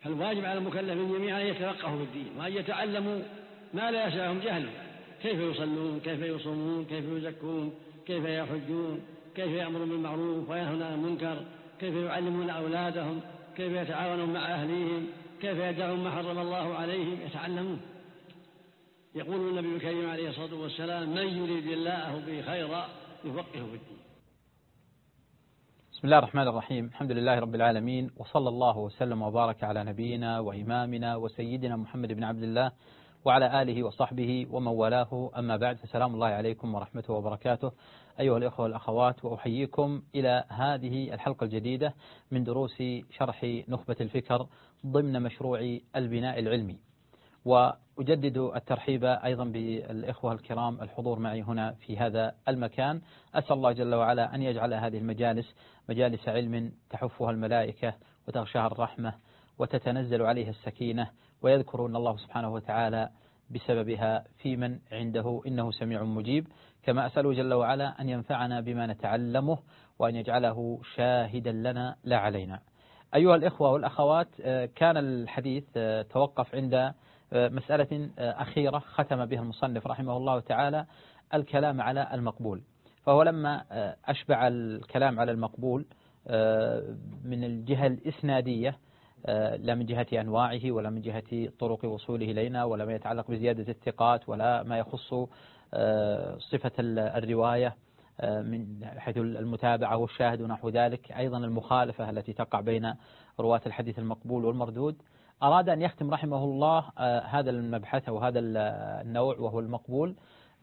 فالواجب على المكلفين جميعا أن يتفقهوا في الدين وأن يتعلموا ما لا يسعهم جهله، كيف يصلون، كيف يصومون، كيف يزكون، كيف يحجون، كيف يأمرون بالمعروف وينهون عن المنكر، كيف يعلمون أولادهم، كيف يتعاونون مع أهليهم، كيف يدعون ما حرم الله عليهم، يتعلمون. يقول النبي الكريم عليه الصلاة والسلام: من يريد الله به خيرا يفقهه في الدين. بسم الله الرحمن الرحيم. الحمد لله رب العالمين، وصلى الله وسلم وبارك على نبينا وإمامنا وسيدنا محمد بن عبد الله وعلى آله وصحبه ومن والاه، أما بعد، فسلام الله عليكم ورحمته وبركاته أيها الإخوة والأخوات، وأحييكم إلى هذه الحلقة الجديدة من دروس شرح نخبة الفكر ضمن مشروع البناء العلمي. وأجدد الترحيب أيضا بالإخوة الكرام الحضور معي هنا في هذا المكان. أسأل الله جل وعلا أن يجعل هذه المجالس مجالس علم تحفها الملائكة وتغشاها الرحمة وتتنزل عليها السكينة، ويذكرون الله سبحانه وتعالى بسببها في من عنده، إنه سميع مجيب. كما أسأله جل وعلا أن ينفعنا بما نتعلمه وأن يجعله شاهدا لنا لا علينا. أيها الإخوة والأخوات، كان الحديث توقف عند مسألة أخيرة ختم بها المصنف رحمه الله تعالى، الكلام على المقبول. فهو لما أشبع الكلام على المقبول من الجهة الإسنادية، لا من جهة أنواعه ولا من جهة طرق وصوله إلينا ولا ما يتعلق بزيادة الثقات ولا ما يخص صفة الرواية من حيث المتابعة والشاهد ونحو ذلك، أيضا المخالفة التي تقع بين رواة الحديث المقبول والمردود، أراد أن يختم رحمه الله هذا المبحث أو هذا النوع وهو المقبول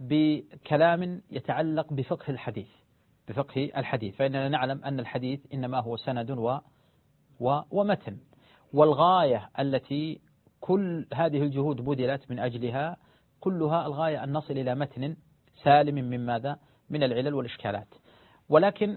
بكلام يتعلق بفقه الحديث. فإننا نعلم أن الحديث إنما هو سند ومتن، والغاية التي كل هذه الجهود بذلت من أجلها كلها الغاية أن نصل إلى متن سالم من ماذا؟ من العلل والإشكالات. ولكن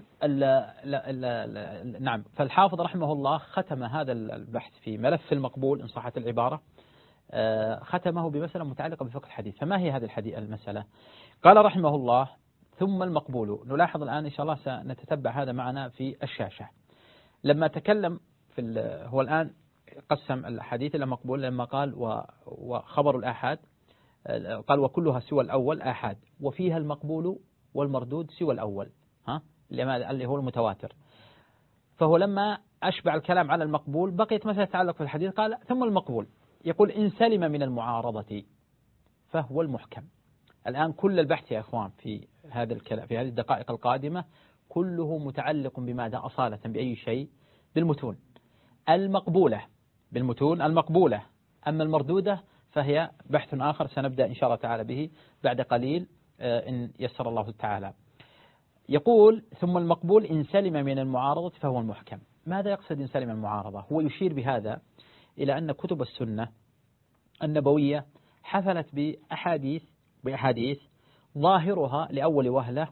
نعم، فالحافظ رحمه الله ختم هذا البحث في ملف المقبول إن صحت العبارة، ختمه بمسألة متعلقة بفقه الحديث. فما هي هذه المسألة؟ قال رحمه الله: ثم المقبول. نلاحظ الآن إن شاء الله سنتتبع هذا معنا في الشاشة. لما تكلم هو الآن قسم الحديث إلى مقبول، لما قال وخبر الآحاد، قال وكلها سوى الأول آحاد، وفيها المقبول والمردود سوى الأول، اللي هو المتواتر. فهو لما أشبع الكلام على المقبول بقيت مسألة تتعلق في الحديث، قال ثم المقبول. يقول: إن سلم من المعارضة فهو المحكم. الآن كل البحث يا إخوان في هذا الكلام في هذه الدقائق القادمة كله متعلق بماذا أصالة؟ بأي شيء؟ بالمتون المقبولة، بالمتون المقبولة. أما المردودة فهي بحث آخر سنبدأ إن شاء الله تعالى به بعد قليل إن يسر الله تعالى. يقول: ثم المقبول إن سلم من المعارضة فهو المحكم. ماذا يقصد إن سلم المعارضة؟ هو يشير بهذا إلى أن كتب السنة النبوية حفلت بأحاديث ظاهرها لأول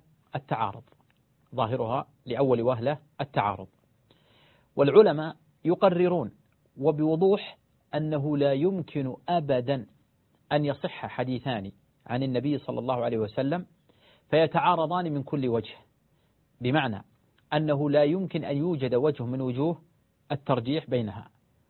وهلة التعارض، والعلماء يقررون وبوضوح أنه لا يمكن أبدا أن يصح حديثان عن النبي صلى الله عليه وسلم فيتعارضان من كل وجه، بمعنى أنه لا يمكن أن يوجد وجه من وجوه الترجيح بينها،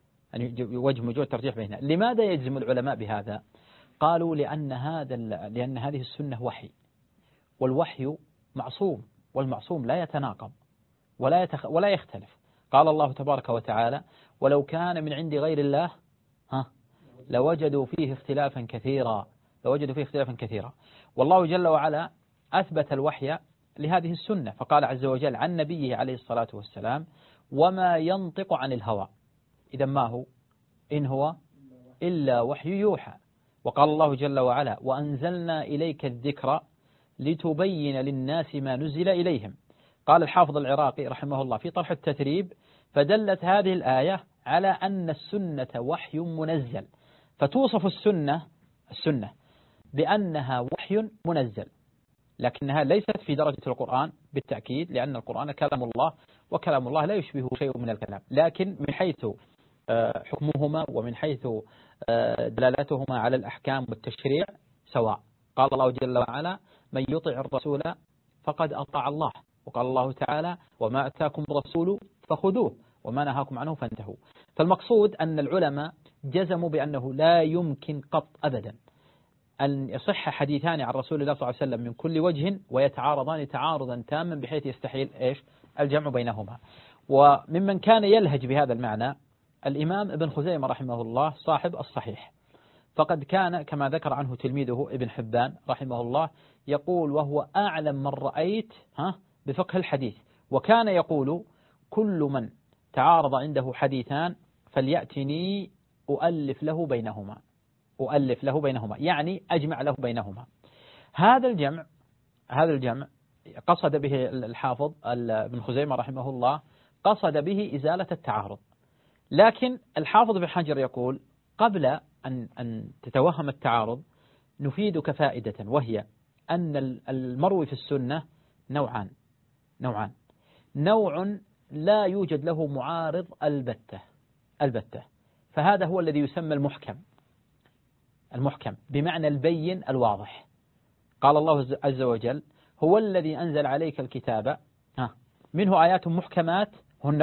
لماذا يجزم العلماء بهذا؟ قالوا لأن هذه السنة وحي، والوحي معصوم، والمعصوم لا يتناقض ولا يختلف. قال الله تبارك وتعالى: ولو كان من عند غير الله لوجدوا فيه اختلافا كثيرا. والله جل وعلا أثبت الوحي لهذه السنة، فقال عز وجل عن نبيه عليه الصلاة والسلام: وما ينطق عن الهوى. إذا ما هو؟ إن هو إلا وحي يوحى. وقال الله جل وعلا: وأنزلنا إليك الذكر لتبين للناس ما نزل إليهم. قال الحافظ العراقي رحمه الله في طرح التثريب: فدلت هذه الآية على أن السنة وحي منزل، فتوصف السنة بأنها وحي منزل، لكنها ليست في درجة القرآن بالتأكيد، لأن القرآن كلام الله، وكلام الله لا يشبه شيء من الكلام، لكن من حيث حكمهما ومن حيث دلالتهما على الأحكام والتشريع سواء. قال الله جل وعلا: من يطع الرسول فقد أطاع الله. وقال الله تعالى: وما أتاكم الرسول فخذوه وما نهاكم عنه فانتهوا. فالمقصود أن العلماء جزموا بأنه لا يمكن قط أبدا أن يصح حديثان عن رسول الله صلى الله عليه وسلم من كل وجه ويتعارضان تعارضا تاما بحيث يستحيل الجمع بينهما. وممن كان يلهج بهذا المعنى الإمام ابن خزيمة رحمه الله صاحب الصحيح، فقد كان كما ذكر عنه تلميذه ابن حبان رحمه الله يقول وهو أعلم من رأيت بفقه الحديث، وكان يقول كل من تعارض عنده حديثان فليأتني أؤلف له بينهما، يعني أجمع له بينهما. هذا الجمع قصد به الحافظ ابن خزيمة رحمه الله، قصد به إزالة التعارض. لكن الحافظ بن حجر يقول قبل أن تتوهم التعارض نفيدك فائدة، وهي أن المروي في السنة نوعان. نوع لا يوجد له معارض البتة، فهذا هو الذي يسمى المحكم بمعنى البين الواضح. قال الله عز وجل هو الذي أنزل عليك الكتاب منه آيات محكمات هن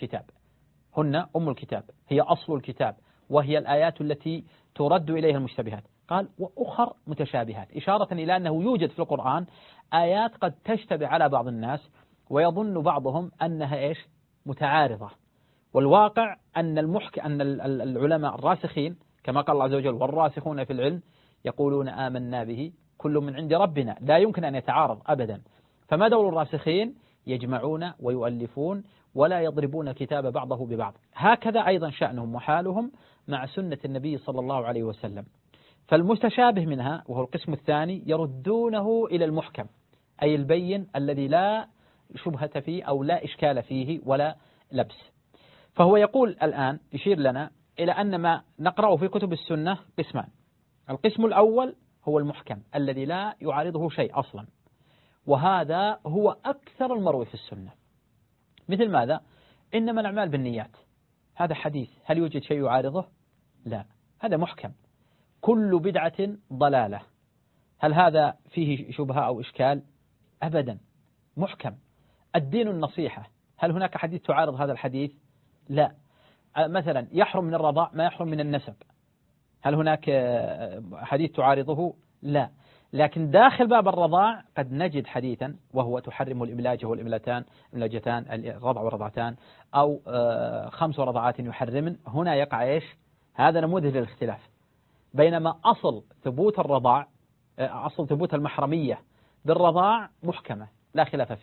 أم الكتاب، هي أصل الكتاب، وهي الآيات التي ترد إليها المشتبهات. قال وأخر متشابهات، إشارة إلى أنه يوجد في القرآن آيات قد تشتبه على بعض الناس ويظن بعضهم أنها متعارضة، والواقع أن العلماء الراسخين كما قال الله عز وجل والراسخون في العلم يقولون آمنا به كل من عند ربنا، لا يمكن أن يتعارض أبدا. فما دور الراسخين؟ يجمعون ويؤلفون ولا يضربون الكتاب بعضه ببعض. هكذا أيضا شأنهم وحالهم مع سنة النبي صلى الله عليه وسلم. فالمتشابه منها وهو القسم الثاني يردونه إلى المحكم، أي البين الذي لا شبهة فيه أو لا إشكال فيه ولا لبس. فهو يقول الآن يشير لنا إلى أن ما نقرأه في كتب السنة قسمان. القسم الأول هو المحكم الذي لا يعارضه شيء أصلا، وهذا هو أكثر المروي في السنة. مثل ماذا؟ إنما الأعمال بالنيات، هذا حديث هل يوجد شيء يعارضه؟ لا، هذا محكم. كل بدعة ضلالة، هل هذا فيه شبهة أو إشكال؟ أبدا، محكم. الدين النصيحة، هل هناك حديث تعارض هذا الحديث؟ لا. مثلا يحرم من الرضاع ما يحرم من النسب، هل هناك حديث تعارضه؟ لا. لكن داخل باب الرضاع قد نجد حديثا وهو تحرم الإملاج والإملتان الرضع والرضعتان، أو 5 رضعات يحرمن. هنا يقع هذا نموذج للاختلاف، بينما أصل ثبوت الرضاع أصل ثبوت المحرمية بالرضاع محكمة لا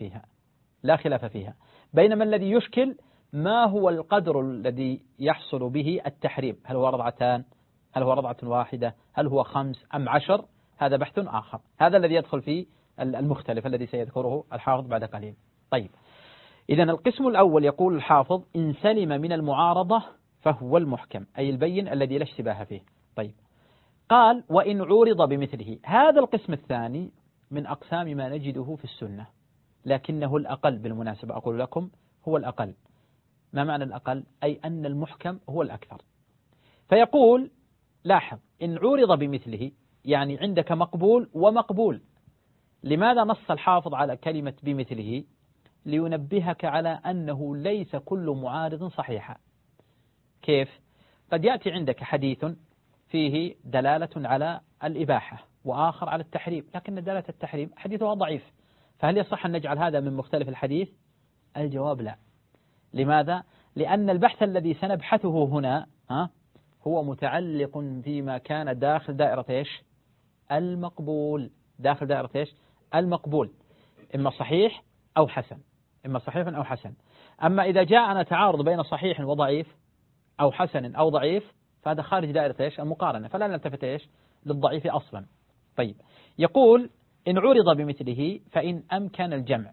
خلاف فيها. بينما الذي يشكل ما هو القدر الذي يحصل به التحريم، هل هو رضعتان، هل هو رضعة واحدة، هل هو 5 أم 10؟ هذا بحث آخر، هذا الذي يدخل فيه المختلف الذي سيذكره الحافظ بعد قليل. طيب، إذن القسم الأول يقول الحافظ إن سلم من المعارضة فهو المحكم، أي البين الذي لا اشتباه فيه. طيب، قال وإن عورض بمثله. هذا القسم الثاني من أقسام ما نجده في السنة، لكنه الأقل بالمناسبة، أقول لكم هو الأقل. ما معنى الأقل؟ أي أن المحكم هو الأكثر. فيقول لاحظ إن عورض بمثله، يعني عندك مقبول ومقبول. لماذا نص الحافظ على كلمة بمثله؟ لينبهك على أنه ليس كل معارض صحيحا. كيف؟ قد يأتي عندك حديث فيه دلالة على الإباحة وآخر على التحريم، لكن دلالة التحريم حديثها ضعيف، فهل يصح أن نجعل هذا من مختلف الحديث؟ الجواب لا. لماذا؟ لأن البحث الذي سنبحثه هنا هو متعلق فيما كان داخل دائرة المقبول، داخل دائرة المقبول، إما صحيح أو حسن، إما صحيح أو حسن. أما إذا جاءنا تعارض بين صحيح وضعيف أو حسن أو ضعيف فهذا خارج دائرة المقارنة، فلا نلتفت للضعيف أصلا. طيب، يقول إن عرض بمثله فإن أمكن الجمع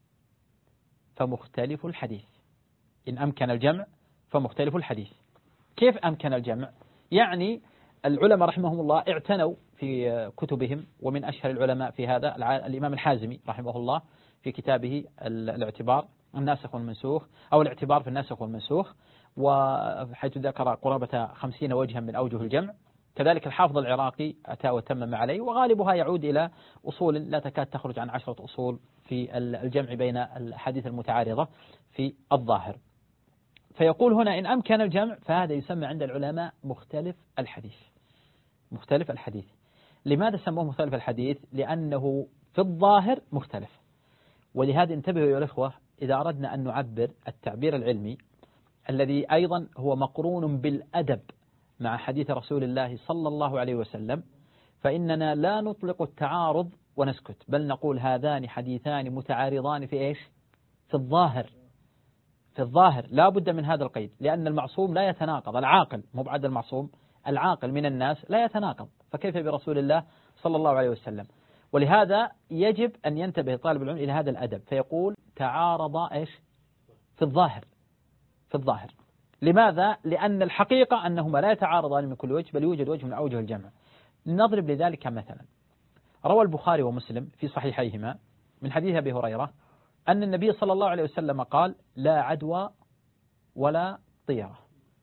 فمختلف الحديث. إن أمكن الجمع فمختلف الحديث. كيف أمكن الجمع؟ يعني العلماء رحمهم الله اعتنوا في كتبهم، ومن أشهر العلماء في هذا الإمام الحازمي رحمه الله في كتابه الاعتبار الناسخ والمنسوخ، أو الاعتبار في الناسخ والمنسوخ، وحيث ذكر قرابة 50 وجها من أوجه الجمع. كذلك الحافظ العراقي أتى وتمم عليه، وغالبها يعود إلى أصول لا تكاد تخرج عن 10 أصول في الجمع بين الأحاديث المتعارضة في الظاهر. فيقول هنا إن أمكن الجمع فهذا يسمى عند العلماء مختلف الحديث. مختلف الحديث. لماذا سموه مختلف الحديث؟ لأنه في الظاهر مختلف. ولهذا انتبهوا يا الأخوة إذا أردنا أن نعبر التعبير العلمي الذي أيضا هو مقرون بالأدب مع حديث رسول الله صلى الله عليه وسلم، فإننا لا نطلق التعارض ونسكت، بل نقول هذان حديثان متعارضان في إيش؟ في الظاهر. في الظاهر لا بد من هذا القيد، لأن المعصوم لا يتناقض، العاقل مو بعد المعصوم، العاقل من الناس لا يتناقض، فكيف برسول الله صلى الله عليه وسلم؟ ولهذا يجب أن ينتبه طالب العلم إلى هذا الأدب، فيقول تعارض إيش؟ في الظاهر. في الظاهر. لماذا؟ لأن الحقيقة أنهما لا يتعارضان من كل وجه، بل يوجد وجه من أوجه الجمع. نضرب لذلك مثلا، روى البخاري ومسلم في صحيحيهما من حديث أبي هريرة أن النبي صلى الله عليه وسلم قال لا عدوى ولا طيرة.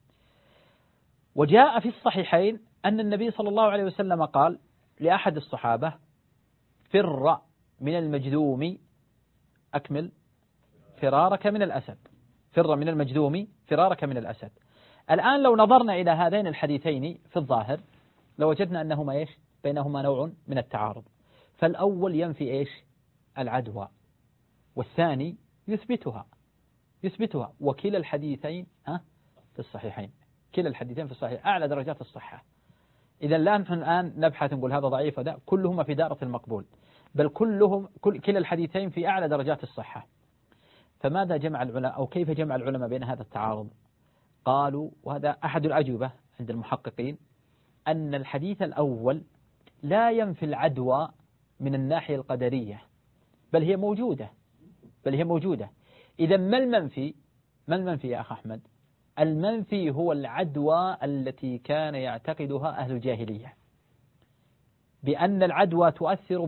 وجاء في الصحيحين أن النبي صلى الله عليه وسلم قال لأحد الصحابة فر من المجذوم أكمل فرارك من الأسد. فر من المجذوم فرارك من الأسد. الآن لو نظرنا إلى هذين الحديثين في الظاهر لوجدنا أنهما إيش؟ بينهما نوع من التعارض. فالأول ينفي إيش؟ العدوى، والثاني يثبتها. وكلا الحديثين في الصحيحين. كلا الحديثين في الصحيح أعلى درجات الصحة. إذا لا نحن الآن نبحث نقول هذا ضعيف وذا، كلهما في دائرة المقبول، بل كلا الحديثين في أعلى درجات الصحة. فماذا جمع العلماء أو كيف جمع العلماء بين هذا التعارض؟ قالوا، وهذا أحد الأجوبة عند المحققين، أن الحديث الأول لا ينفي العدوى من الناحية القدرية، بل هي موجودة. إذا ما المنفي يا أخ أحمد؟ المنفي هو العدوى التي كان يعتقدها أهل الجاهلية، بأن العدوى تؤثر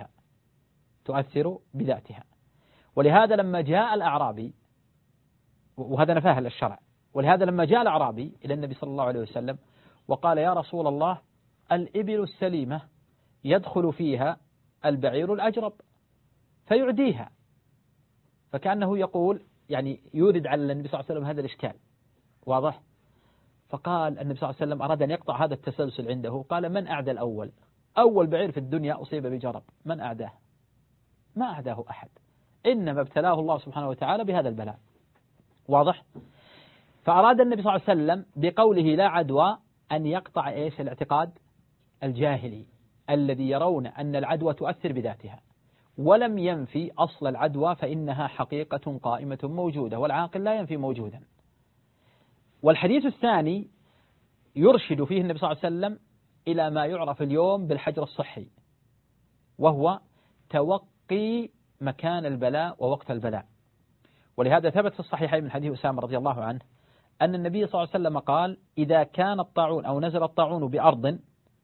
بذاتها. ولهذا لما جاء الأعرابي، وهذا نفاه الشرع، ولهذا لما جاء الأعرابي إلى النبي صلى الله عليه وسلم وقال يا رسول الله الإبل السليمة يدخل فيها البعير الأجرب فيعديها، فكأنه يقول يعني يورد على النبي صلى الله عليه وسلم هذا الإشكال، واضح؟ فقال النبي صلى الله عليه وسلم أراد أن يقطع هذا التسلسل عنده، قال من أعدى الأول؟ أول بعير في الدنيا أصيب بجرب، من أعداه؟ ما أعداه أحد، إنما ابتلاه الله سبحانه وتعالى بهذا البلاء، واضح؟ فأراد النبي صلى الله عليه وسلم بقوله لا عدوى أن يقطع إيش؟ الاعتقاد الجاهلي الذي يرون أن العدوى تؤثر بذاتها، ولم ينفي أصل العدوى، فإنها حقيقة قائمة موجودة، والعاقل لا ينفي موجودا. والحديث الثاني يرشد فيه النبي صلى الله عليه وسلم إلى ما يعرف اليوم بالحجر الصحي، وهو توقي مكان البلاء ووقت البلاء. ولهذا ثبت في الصحيحين من حديث أسامة رضي الله عنه أن النبي صلى الله عليه وسلم قال إذا كان الطاعون أو نزل الطاعون بأرض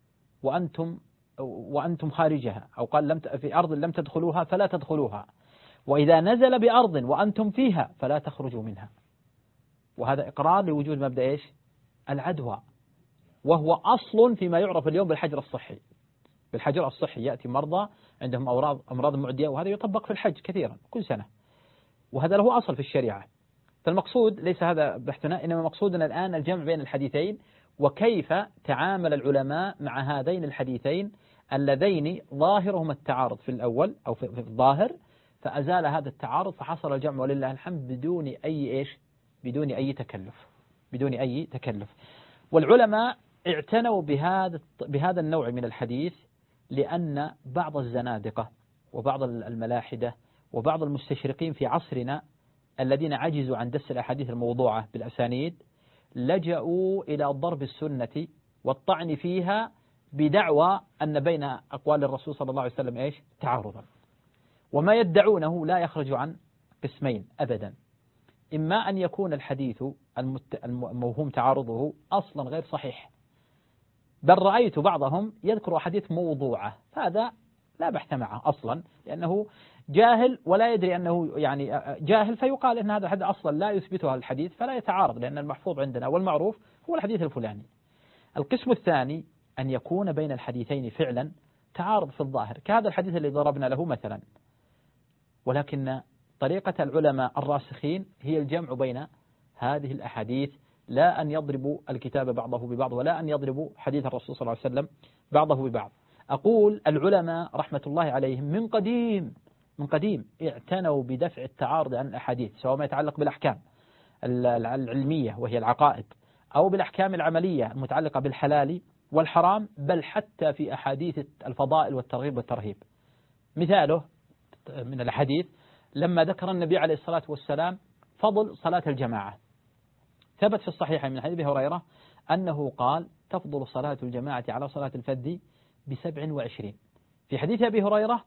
وأنتم خارجها، أو قال في أرض لم تدخلوها فلا تدخلوها، وإذا نزل بأرض وأنتم فيها فلا تخرجوا منها. وهذا إقرار لوجود مبدأ إيش؟ العدوى، وهو أصل فيما يعرف اليوم بالحجر الصحي. بالحجر الصحي يأتي مرضى عندهم أمراض معدية، وهذا يطبق في الحج كثيرا كل سنة، وهذا له أصل في الشريعة. فالمقصود ليس هذا بحثنا، إنما مقصودنا الآن الجمع بين الحديثين، وكيف تعامل العلماء مع هذين الحديثين اللذين ظاهرهما التعارض في الأول أو في الظاهر، فأزال هذا التعارض فحصل الجمع ولله الحمد بدون أي تكلف. والعلماء اعتنوا بهذا النوع من الحديث، لأن بعض الزنادقة وبعض الملاحدة وبعض المستشرقين في عصرنا الذين عجزوا عن دس الأحاديث الموضوعة بالأسانيد لجأوا إلى ضرب السنة والطعن فيها بدعوى أن بين أقوال الرسول صلى الله عليه وسلم إيش؟ تعارضا. وما يدعونه لا يخرج عن قسمين أبدا، إما أن يكون الحديث الموهوم تعارضه أصلا غير صحيح، بل رأيت بعضهم يذكر أحاديث موضوعة، هذا لا بحث معه أصلا، لأنه جاهل ولا يدري أنه يعني جاهل، فيقال أن هذا الحديث أصلا لا يثبته الحديث فلا يتعارض، لأن المحفوظ عندنا والمعروف هو الحديث الفلاني. القسم الثاني أن يكون بين الحديثين فعلا تعارض في الظاهر، كهذا الحديث الذي ضربنا له مثلا، ولكن طريقة العلماء الراسخين هي الجمع بين هذه الأحاديث، لا أن يضربوا الكتاب بعضه ببعض، ولا أن يضربوا حديث الرسول صلى الله عليه وسلم بعضه ببعض. أقول العلماء رحمة الله عليهم من قديم اعتنوا بدفع التعارض عن الأحاديث، سواء ما يتعلق بالأحكام العلمية وهي العقائد، أو بالأحكام العملية المتعلقة بالحلال والحرام، بل حتى في أحاديث الفضائل والترغيب والترهيب. مثاله من الحديث لما ذكر النبي عليه الصلاة والسلام فضل صلاة الجماعة، ثبت في الصحيح من حديث أبي هريرة أنه قال تفضل صلاة الجماعة على صلاة الفذ ب27، في حديث أبي هريرة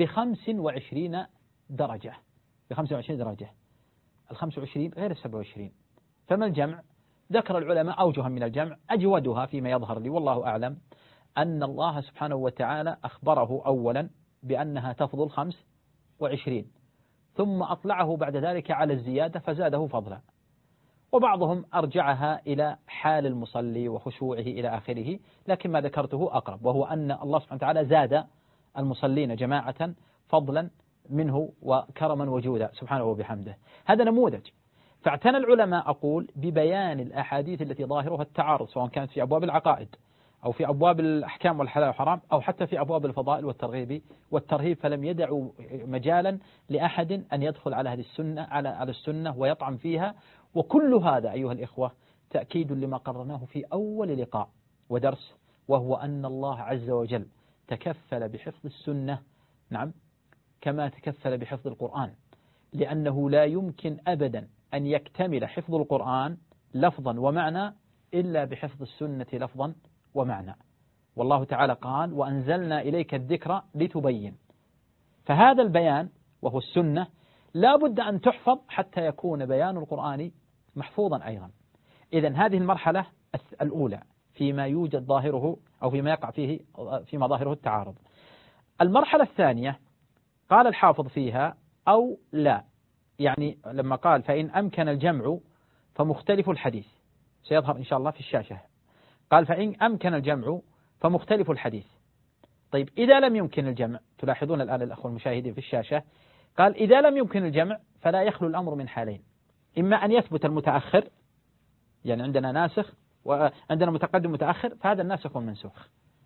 ب25 درجة، ب25 درجة، ال25 غير ال27. فما الجمع؟ ذكر العلماء أوجها من الجمع، أجودها فيما يظهر لي والله أعلم أن الله سبحانه وتعالى أخبره أولا بأنها تفضل 25، ثم أطلعه بعد ذلك على الزيادة فزاده فضلا. وبعضهم أرجعها إلى حال المصلي وخشوعه إلى آخره، لكن ما ذكرته أقرب، وهو أن الله سبحانه وتعالى زاد المصلين جماعة فضلا منه وكرما وجودا سبحانه وبحمده. هذا نموذج. فاعتنى العلماء أقول ببيان الأحاديث التي ظاهرها التعارض، سواء كانت في أبواب العقائد أو في أبواب الأحكام والحلال والحرام أو حتى في أبواب الفضائل والترغيب والترهيب، فلم يدعوا مجالا لأحد أن يدخل على هذه السنة على السنة ويطعن فيها. وكل هذا أيها الإخوة تأكيد لما قررناه في أول لقاء ودرس، وهو أن الله عز وجل تكفل بحفظ السنة، نعم، كما تكفل بحفظ القرآن، لأنه لا يمكن أبدا أن يكتمل حفظ القرآن لفظا ومعنى إلا بحفظ السنة لفظا ومعنى. والله تعالى قال وأنزلنا إليك الذكر لتبين، فهذا البيان وهو السنة لا بد أن تحفظ حتى يكون بيان القرآن محفوظا أيضا. إذن هذه المرحلة الأولى فيما يوجد ظاهره أو فيما يقع فيه فيما ظاهره التعارض. المرحلة الثانية قال الحافظ فيها أو لا، يعني لما قال فإن أمكن الجمع فمختلف الحديث، سيظهر إن شاء الله في الشاشة، قال فإن أمكن الجمع فمختلف الحديث. طيب إذا لم يمكن الجمع، تلاحظون الآن الأخوة المشاهدين في الشاشة، قال إذا لم يمكن الجمع فلا يخلو الأمر من حالين: إما أن يثبت المتأخر، يعني عندنا ناسخ وعندنا متقدم متأخر، فهذا الناسخ والمنسوخ،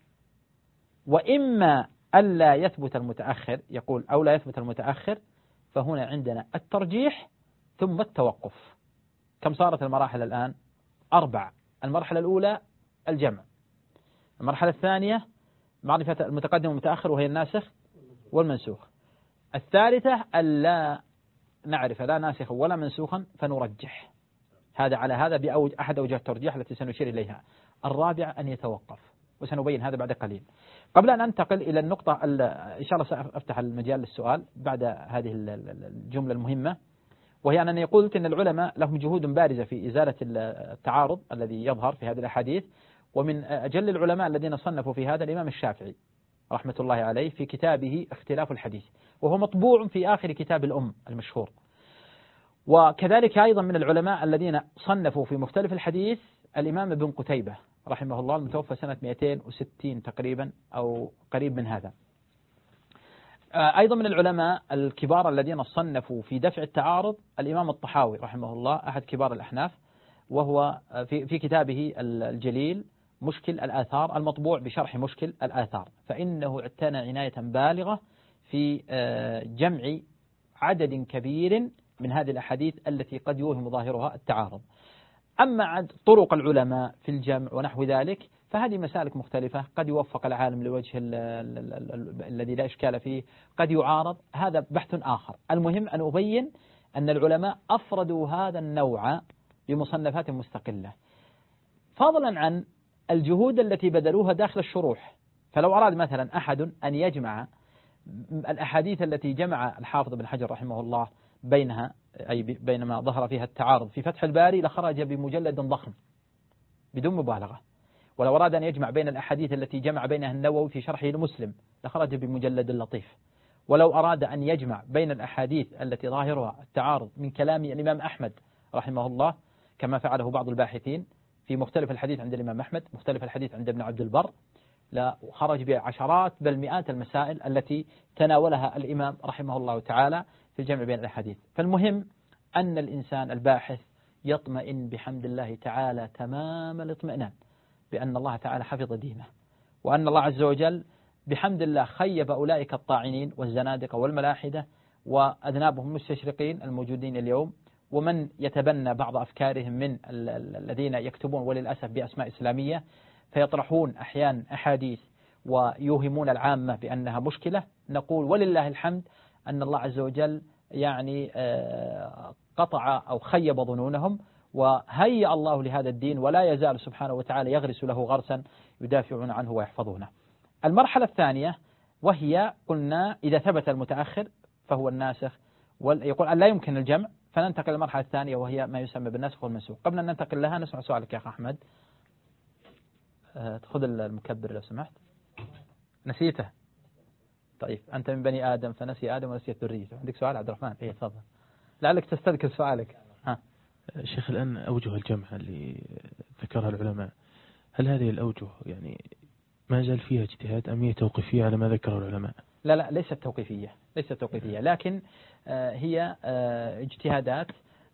وإما ألا يثبت المتأخر، يقول أو لا يثبت المتأخر، فهنا عندنا الترجيح ثم التوقف. كم صارت المراحل الآن؟ 4. المرحلة الأولى الجمع، المرحلة الثانية معرفة المتقدم والمتأخر وهي الناسخ والمنسوخ، الثالثة ألا نعرف لا ناسخا ولا منسوخا فنرجح، هذا على هذا بأحد أوجه الترجيح التي سنشير إليها، الرابع أن يتوقف، وسنبين هذا بعد قليل. قبل أن أنتقل إلى النقطة إن شاء الله سأفتح المجال للسؤال بعد هذه الجملة المهمة، وهي أنني قلت أن العلماء لهم جهود بارزة في إزالة التعارض الذي يظهر في هذه الأحاديث، ومن أجل العلماء الذين صنفوا في هذا الإمام الشافعي رحمة الله عليه في كتابه اختلاف الحديث، وهو مطبوع في آخر كتاب الأم المشهور. وكذلك أيضا من العلماء الذين صنفوا في مختلف الحديث الإمام ابن قتيبة رحمه الله المتوفى سنة 260 تقريبا أو قريب من هذا. أيضا من العلماء الكبار الذين صنفوا في دفع التعارض الإمام الطحاوي رحمه الله أحد كبار الأحناف، وهو في كتابه الجليل مشكل الآثار المطبوع بشرح مشكل الآثار، فإنه اعتنى عناية بالغة في جمع عدد كبير من هذه الأحاديث التي قد يوهم ظاهرها التعارض. أما عن طرق العلماء في الجمع ونحو ذلك فهذه مسالك مختلفة، قد يوفق العالم لوجه الذي لا إشكال فيه، قد يعارض، هذا بحث آخر. المهم أن أبين أن العلماء أفردوا هذا النوع بمصنفات مستقلة، فضلا عن الجهود التي بذلوها داخل الشروح. فلو أراد مثلا أحد أن يجمع الأحاديث التي جمع الحافظ بن حجر رحمه الله بينها، أي بينما ظهر فيها التعارض في فتح الباري، لخرج بمجلد ضخم بدون مبالغة. ولو أراد أن يجمع بين الأحاديث التي جمع بينها النووي في شرحه لمسلم لخرج بمجلد لطيف. ولو أراد أن يجمع بين الأحاديث التي ظاهرها التعارض من كلام الإمام أحمد رحمه الله كما فعله بعض الباحثين في مختلف الحديث عند الإمام أحمد، مختلف الحديث عند ابن عبد البر، لا خرج بعشرات بل مئات المسائل التي تناولها الإمام رحمه الله تعالى في الجمع بين الأحاديث. فالمهم أن الإنسان الباحث يطمئن بحمد الله تعالى تمام الاطمئنان بأن الله تعالى حفظ دينه، وأن الله عز وجل بحمد الله خيب أولئك الطاعنين والزنادقة والملاحدة وأذنابهم المستشرقين الموجودين اليوم، ومن يتبنى بعض أفكارهم من الذين يكتبون وللأسف بأسماء إسلامية فيطرحون أحيانا أحاديث ويوهمون العامة بأنها مشكلة. نقول ولله الحمد أن الله عز وجل يعني قطع أو خيب ظنونهم وهيأ الله لهذا الدين، ولا يزال سبحانه وتعالى يغرس له غرسا يدافعون عنه ويحفظونه. المرحلة الثانية وهي قلنا إذا ثبت المتأخر فهو الناسخ، يقول أن لا يمكن الجمع، فننتقل للمرحلة الثانية وهي ما يسمى بالنسخ والمنسوخ. قبل أن ننتقل لها نسمع سؤالك يا أخ أحمد. خذ المكبر لو سمحت. نسيته؟ طيب أنت من بني آدم فنسي آدم ونسيت ذريته. عندك سؤال عبد الرحمن؟ إيه تفضل لعلك تستذكر سؤالك. شيخ الآن أوجه الجمع اللي ذكرها العلماء، هل هذه الأوجه يعني ما زال فيها اجتهاد أم هي توقيفية على ما ذكره العلماء؟ لا ليست توقيفية لكن هي اجتهادات،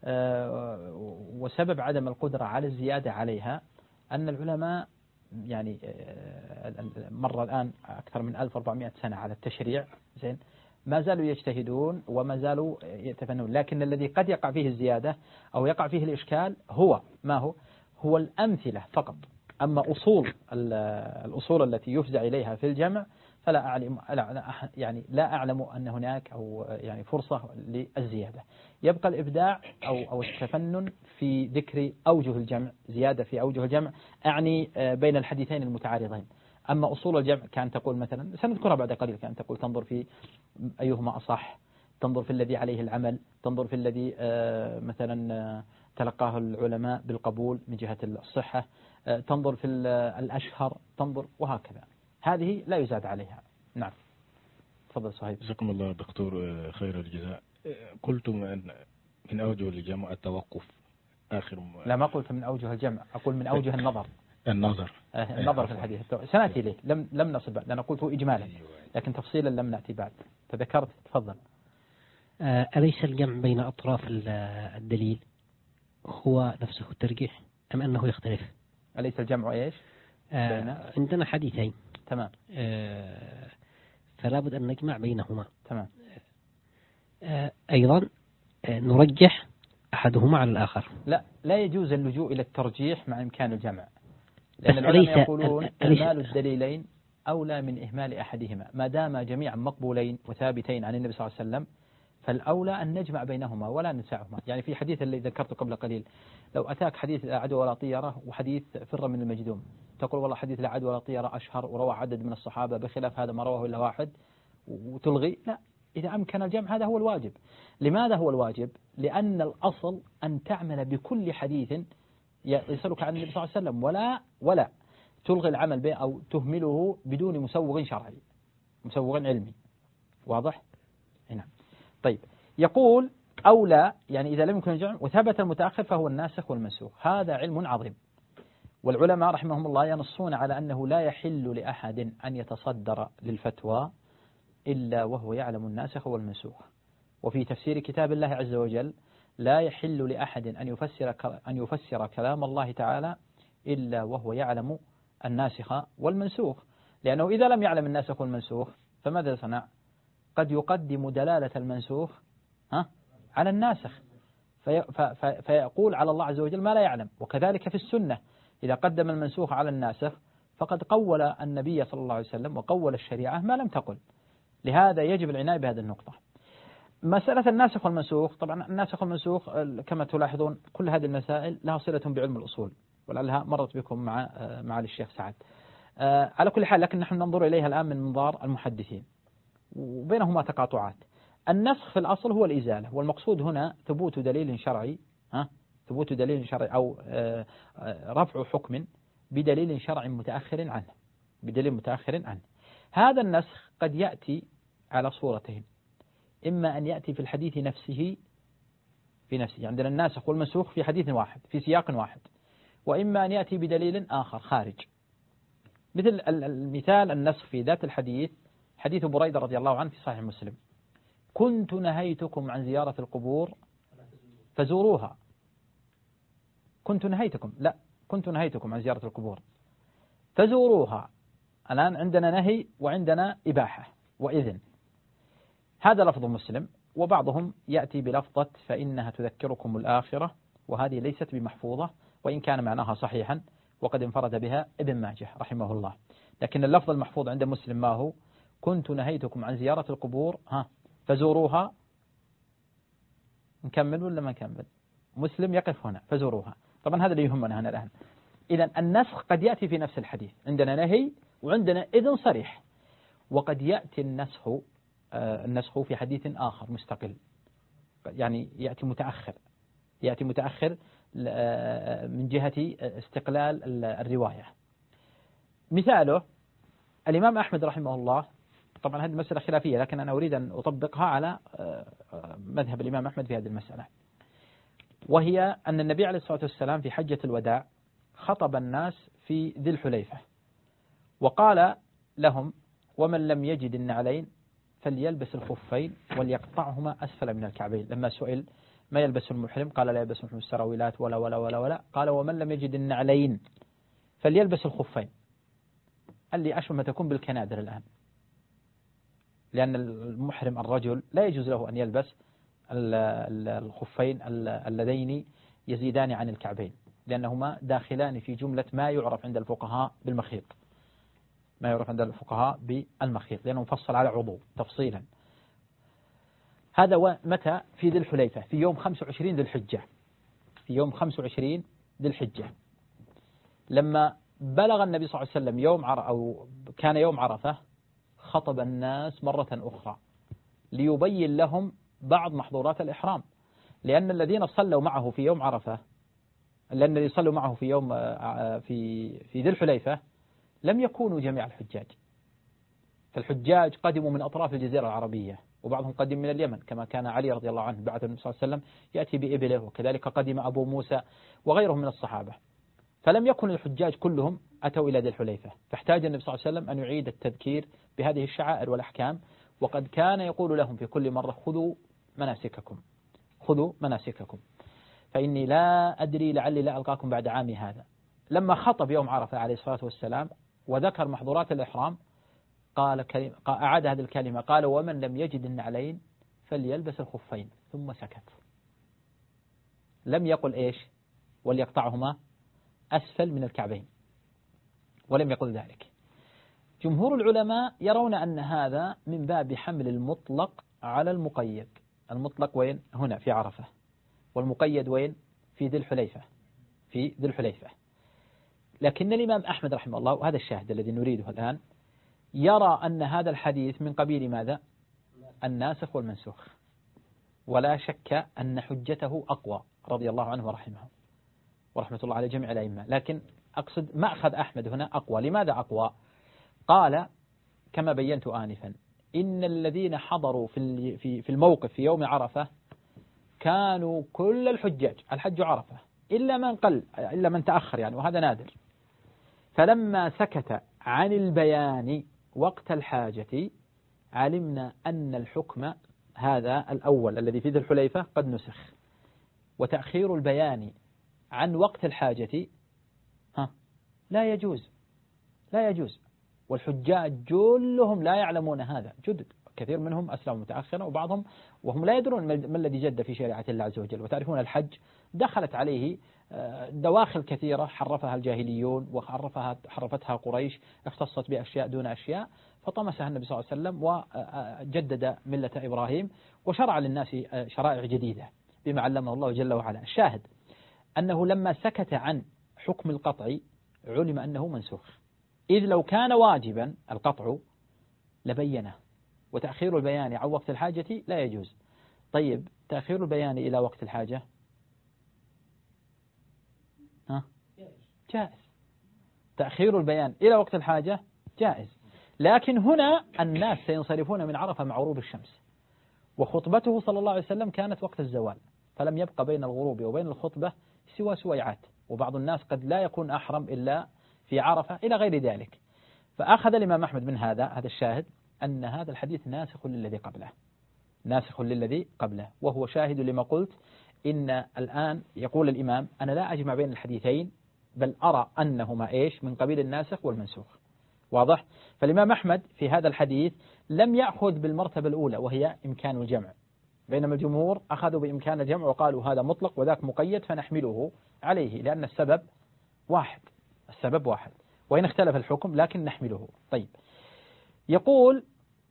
وسبب عدم القدرة على الزيادة عليها أن العلماء يعني مر الآن أكثر من 1400 سنة على التشريع، زين، ما زالوا يجتهدون وما زالوا يتفنون، لكن الذي قد يقع فيه الزيادة أو يقع فيه الإشكال هو ما هو الأمثلة فقط. أما الأصول التي يفزع إليها في الجمع فلا أعلم يعني لا أعلم أن هناك أو يعني فرصة للزيادة. يبقى الإبداع أو التفنن في ذكر أوجه الجمع، زيادة في أوجه الجمع أعني بين الحديثين المتعارضين. أما أصول الجمع كان تقول مثلا سنذكرها بعد قليل، كان تقول تنظر في أيهما أصح، تنظر في الذي عليه العمل، تنظر في الذي مثلا تلقاه العلماء بالقبول من جهة الصحة، تنظر في الأشهر، تنظر وهكذا. هذه لا يزاد عليها. نعم تفضل صهيب. جزاكم الله دكتور خير الجزاء. قلتم أن من أوجه الجمع التوقف آخر لا ما قلت من أوجه الجمع، أقول من أوجه النظر في الحديث سنأتي إليه، لم نصل بعد، لأن قلته إجمالا لكن تفصيلا لم نأتي بعد، فذكرت. تفضل. أليس الجمع بين أطراف الدليل هو نفسه الترجيح أم أنه يختلف؟ أليس الجمع إيش؟ عندنا حديثين تمام، فلا بد أن نجمع بينهما. تمام. أيضا نرجح أحدهما على الآخر. لا يجوز اللجوء إلى الترجيح مع إمكان الجمع، لأن العلماء يقولون إهمال الدليلين أولى من إهمال أحدهما، ما دام جميعا مقبولين وثابتين عن النبي صلى الله عليه وسلم فالأولى أن نجمع بينهما ولا ننسعهما. يعني في حديث اللي ذكرته قبل قليل، لو أتاك حديث لا عدوى ولا طيرة وحديث فر من المجذوم، تقول والله حديث لا عدوى ولا طيرة أشهر وروى عدد من الصحابة بخلاف هذا ما رواه إلا واحد وتلغي؟ لا، إذا أمكن الجمع هذا هو الواجب. لماذا هو الواجب؟ لأن الأصل أن تعمل بكل حديث يصلك عن النبي صلى الله عليه وسلم ولا تلغي العمل به أو تهمله بدون مسوغ شرعي، مسوغ علمي. واضح؟ هنا. طيب يقول أولى، يعني إذا لم يكن الجمع وثبت المتأخر فهو الناسخ والمنسوخ. هذا علم عظيم، والعلماء رحمهم الله ينصون على أنه لا يحل لأحد أن يتصدر للفتوى إلا وهو يعلم الناسخ والمنسوخ. وفي تفسير كتاب الله عز وجل لا يحل لأحد أن يفسر كلام الله تعالى إلا وهو يعلم الناسخ والمنسوخ، لأنه إذا لم يعلم الناسخ والمنسوخ فماذا صنع؟ قد يقدم دلالة المنسوخ على الناسخ فيقول على الله عز وجل ما لا يعلم. وكذلك في السنة إذا قدم المنسوخ على الناسخ فقد قول النبي صلى الله عليه وسلم وقول الشريعة ما لم تقل. لهذا يجب العناية بهذه النقطة. مسألة الناسخ والمنسوخ، طبعا الناسخ والمنسوخ كما تلاحظون كل هذه المسائل لها صلة بعلم الأصول، ولعلها مرت بكم مع الشيخ سعد. على كل حال، لكن نحن ننظر إليها الآن من منظار المحدثين وبينهما تقاطعات. النسخ في الأصل هو الإزالة، والمقصود هنا ثبوت دليل شرعي، ثبوت دليل شرعي أو رفع حكم بدليل شرعي متأخر عنه، بدليل متأخر عنه. هذا النسخ قد يأتي على صورتين، إما أن يأتي في الحديث نفسه في نفسه، عندنا الناسخ والمنسوخ في حديث واحد في سياق واحد، وإما أن يأتي بدليل آخر خارج. مثل المثال النسخ في ذات الحديث حديث بريدة رضي الله عنه في صحيح مسلم: كنت نهيتكم عن زيارة القبور فزوروها. كنت نهيتكم عن زيارة القبور فزوروها. الآن عندنا نهي وعندنا إباحة وإذن. هذا لفظ مسلم، وبعضهم يأتي بلفظة فإنها تذكركم الآخرة، وهذه ليست بمحفوظة وإن كان معناها صحيحا، وقد انفرد بها ابن ماجه رحمه الله. لكن اللفظ المحفوظ عند مسلم ما هو؟ كنت نهيتكم عن زيارة القبور فزوروها. نكمل ولا ما نكمل؟ مسلم يقف هنا فزوروها. طبعا هذا اللي يهمنا هنا الآن. إذن النسخ قد يأتي في نفس الحديث، عندنا نهي وعندنا إذن صريح، وقد يأتي النسخ في حديث آخر مستقل، يعني يأتي متأخر من جهة استقلال الرواية. مثاله الإمام أحمد رحمه الله، طبعا هذه مسألة خلافية لكن أنا أريد أن أطبقها على مذهب الإمام أحمد في هذه المسألة، وهي أن النبي عليه الصلاة والسلام في حجة الوداع خطب الناس في ذي الحليفة وقال لهم: ومن لم يجد النعلين فليلبس الخفين وليقطعهما أسفل من الكعبين. لما سئل ما يلبس المحرم قال لا يلبس المحرم السراويلات ولا، قال ومن لم يجد النعلين فليلبس الخفين، اللي أشبه ما تكون بالكنادر الآن، لأن المحرم الرجل لا يجوز له أن يلبس الخفين اللذين يزيدان عن الكعبين، لأنهما داخلان في جملة ما يعرف عند الفقهاء بالمخيط، لأنه مفصل على عضو تفصيلا. هذا متى؟ في ذي الحليفة في يوم 25 ذي الحجة، لما بلغ النبي صلى الله عليه وسلم كان يوم عرفة، خطب الناس مرة أخرى ليبين لهم بعض محظورات الإحرام، لأن الذين صلوا معه في يوم عرفة، الذين صلوا معه في يوم في ذي الحليفة لم يكونوا جميع الحجاج. فالحجاج قدموا من أطراف الجزيرة العربية، وبعضهم قدم من اليمن، كما كان علي رضي الله عنه بعث النبي صلى الله عليه وسلم يأتي بإبله، وكذلك قدم أبو موسى وغيرهم من الصحابة. فلم يكن الحجاج كلهم أتوا إلى ذي الحليفة، فاحتاج النبي صلى الله عليه وسلم أن يعيد التذكير بهذه الشعائر والأحكام، وقد كان يقول لهم في كل مرة: خذوا مناسككم فإني لا أدري لعلي لا ألقاكم بعد عامي هذا. لما خطب يوم عرفة عليه الصلاة والسلام وذكر محظورات الإحرام أعاد هذه الكلمة، قال: ومن لم يجد النعلين فليلبس الخفين، ثم سكت. لم يقل إيش؟ وليقطعهما أسفل من الكعبين، ولم يقل ذلك. جمهور العلماء يرون أن هذا من باب حمل المطلق على المقيد. المطلق وين؟ هنا في عرفة، والمقيد وين؟ في ذي الحليفة. لكن الإمام أحمد رحمه الله، وهذا الشاهد الذي نريده الآن، يرى أن هذا الحديث من قبيل ماذا؟ الناسخ والمنسوخ، ولا شك أن حجته أقوى رضي الله عنه ورحمة الله على جميع الأئمة. لكن أقصد مأخذ أحمد هنا أقوى. لماذا أقوى؟ قال كما بينت آنفا: إن الذين حضروا في الموقف في يوم عرفة كانوا كل الحج عرفة إلا من تأخر يعني، وهذا نادر. فلما سكت عن البيان وقت الحاجة علمنا أن الحكم هذا الأول الذي في ذي الحليفة قد نسخ، وتأخير البيان عن وقت الحاجة لا يجوز. والحجاج جلهم لا يعلمون هذا، جدد، كثير منهم أسلموا متأخرا، وبعضهم وهم لا يدرون ما الذي جد في شريعة الله عز وجل. وتعرفون الحج دخلت عليه دواخل كثيرة حرفها الجاهليون وحرفتها قريش، اختصت بأشياء دون أشياء، فطمسها النبي صلى الله عليه وسلم وجدد ملة إبراهيم وشرع للناس شرائع جديدة بما علمه الله جل وعلا. الشاهد أنه لما سكت عن حكم القطع علم أنه منسوخ، إذ لو كان واجبا القطع لبينه، وتأخير البيان عن وقت الحاجة لا يجوز. طيب تأخير البيان إلى وقت الحاجة جائز، تأخير البيان إلى وقت الحاجة جائز. لكن هنا الناس سينصرفون من عرفة مع غروب الشمس، وخطبته صلى الله عليه وسلم كانت وقت الزوال، فلم يبقى بين الغروب وبين الخطبة سوى سويعات، وبعض الناس قد لا يكون أحرم إلا في عرفة إلى غير ذلك. فأخذ الإمام أحمد من هذا الشاهد أن هذا الحديث ناسخ للذي قبله، وهو شاهد لما قلت إن الآن يقول الإمام أنا لا أجمع بين الحديثين، بل أرى أنهما إيش من قبيل الناسخ والمنسوخ. واضح؟ فالإمام أحمد في هذا الحديث لم يأخذ بالمرتبة الأولى وهي إمكان الجمع، بينما الجمهور أخذوا بإمكان الجمع وقالوا هذا مطلق وذاك مقيد فنحمله عليه، لأن السبب واحد، السبب واحد وإن اختلف الحكم لكن نحمله. طيب، يقول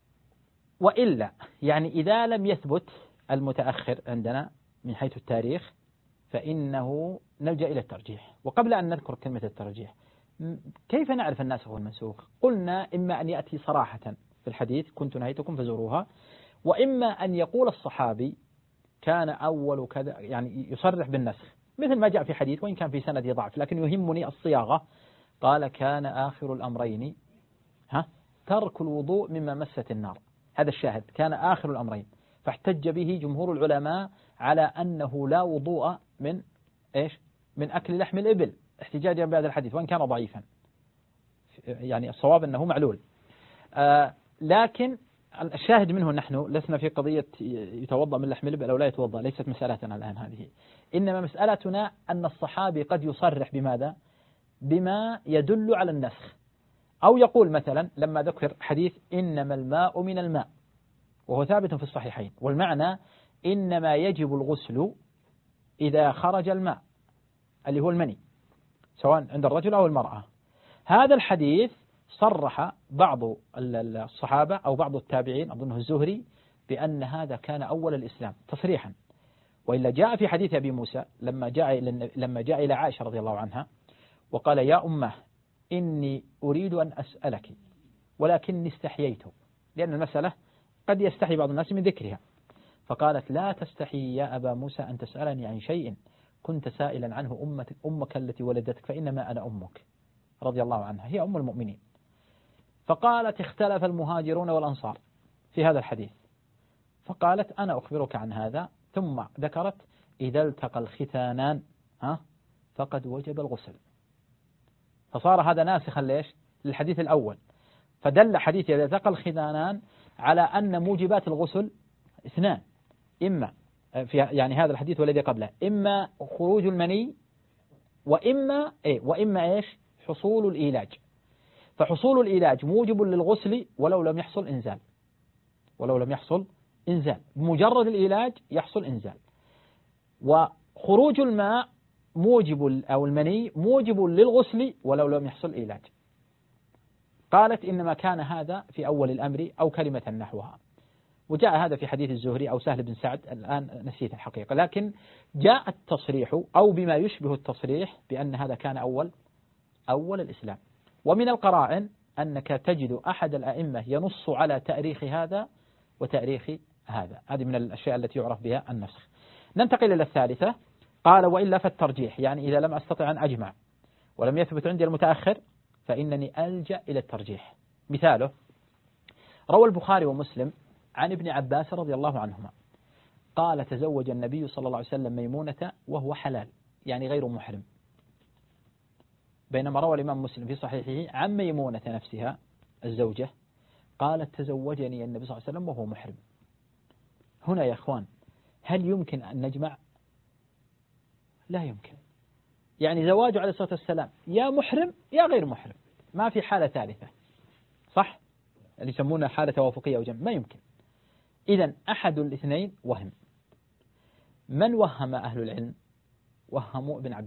وإلا، يعني إذا لم يثبت المتأخر عندنا من حيث التاريخ فإنه نلجأ إلى الترجيح. وقبل أن نذكر كلمة الترجيح، كيف نعرف الناسخ والمنسوخ؟ قلنا إما أن يأتي صراحة في الحديث كنت نهيتكم فزوروها، وإما أن يقول الصحابي كان أول كذا، يعني يصرح بالنسخ مثل ما جاء في حديث وإن كان في سنده ضعف، لكن يهمني الصياغة. قال كان آخر الأمرين ترك الوضوء مما مست النار، هذا الشاهد، كان آخر الأمرين، فاحتج به جمهور العلماء على أنه لا وضوء من إيش؟ من أكل لحم الإبل، احتجاجا بهذا الحديث وإن كان ضعيفا، يعني الصواب أنه معلول. لكن الشاهد منه نحن لسنا في قضية يتوضأ من لحم الإبل أو لا يتوضأ، ليست مسألتنا الآن هذه، إنما مسألتنا أن الصحابي قد يصرح بماذا؟ بما يدل على النسخ، أو يقول مثلا لما ذكر حديث إنما الماء من الماء وهو ثابت في الصحيحين، والمعنى إنما يجب الغسل إذا خرج الماء اللي هو المني سواء عند الرجل أو المرأة. هذا الحديث صرح بعض الصحابة أو بعض التابعين أظنه الزهري بأن هذا كان أول الإسلام تصريحا، وإلا جاء في حديث أبي موسى لما جاء إلى عائشة رضي الله عنها وقال يا أمه إني أريد أن أسألك ولكني استحييت، لأن المسألة قد يستحي بعض الناس من ذكرها، فقالت لا تستحي يا أبا موسى أن تسألني عن شيء كنت سائلا عنه أمك التي ولدتك فإنما أنا أمك، رضي الله عنها، هي أم المؤمنين. فقالت اختلف المهاجرون والأنصار في هذا الحديث، فقالت أنا أخبرك عن هذا، ثم ذكرت إذا التقى الختانان فقد وجب الغسل، فصار هذا ناسخا ليش؟ للحديث الأول، فدل حديث إذا التقى الختانان على أن موجبات الغسل اثنان، إما في يعني هذا الحديث والذي قبله إما خروج المني وإما إيش؟ حصول الإيلاج، فحصول الإيلاج موجب للغسل ولو لم يحصل إنزال، بمجرد الإيلاج يحصل إنزال، وخروج الماء موجب أو المني موجب للغسل ولو لم يحصل إيلاج. قالت إنما كان هذا في أول الأمر أو كلمة نحوها، وجاء هذا في حديث الزهري أو سهل بن سعد، الآن نسيت الحقيقة، لكن جاء التصريح أو بما يشبه التصريح بأن هذا كان أول الإسلام. ومن القرائن أنك تجد أحد الأئمة ينص على تاريخ هذا وتاريخ هذا، هذه من الأشياء التي يعرف بها النسخ. ننتقل إلى الثالثة. قال وإلا فالترجيح، يعني إذا لم أستطع أن أجمع ولم يثبت عندي المتأخر فإنني ألجأ إلى الترجيح. مثاله روى البخاري ومسلم عن ابن عباس رضي الله عنهما قال تزوج النبي صلى الله عليه وسلم ميمونة وهو حلال، يعني غير محرم، بينما روى الإمام مسلم في صحيحه عن ميمونة نفسها الزوجة قالت تزوجني النبي صلى الله عليه وسلم وهو محرم. هنا يا أخوان هل يمكن أن نجمع؟ لا يمكن، يعني زواجه عليه الصلاة والسلام يا محرم يا غير محرم، ما في حالة ثالثة، صح؟ اللي يسمونها حالة توافقية أو جمع، ما يمكن. إذن أحد الاثنين وهم. من وهم أهل العلم؟ وهموا ابن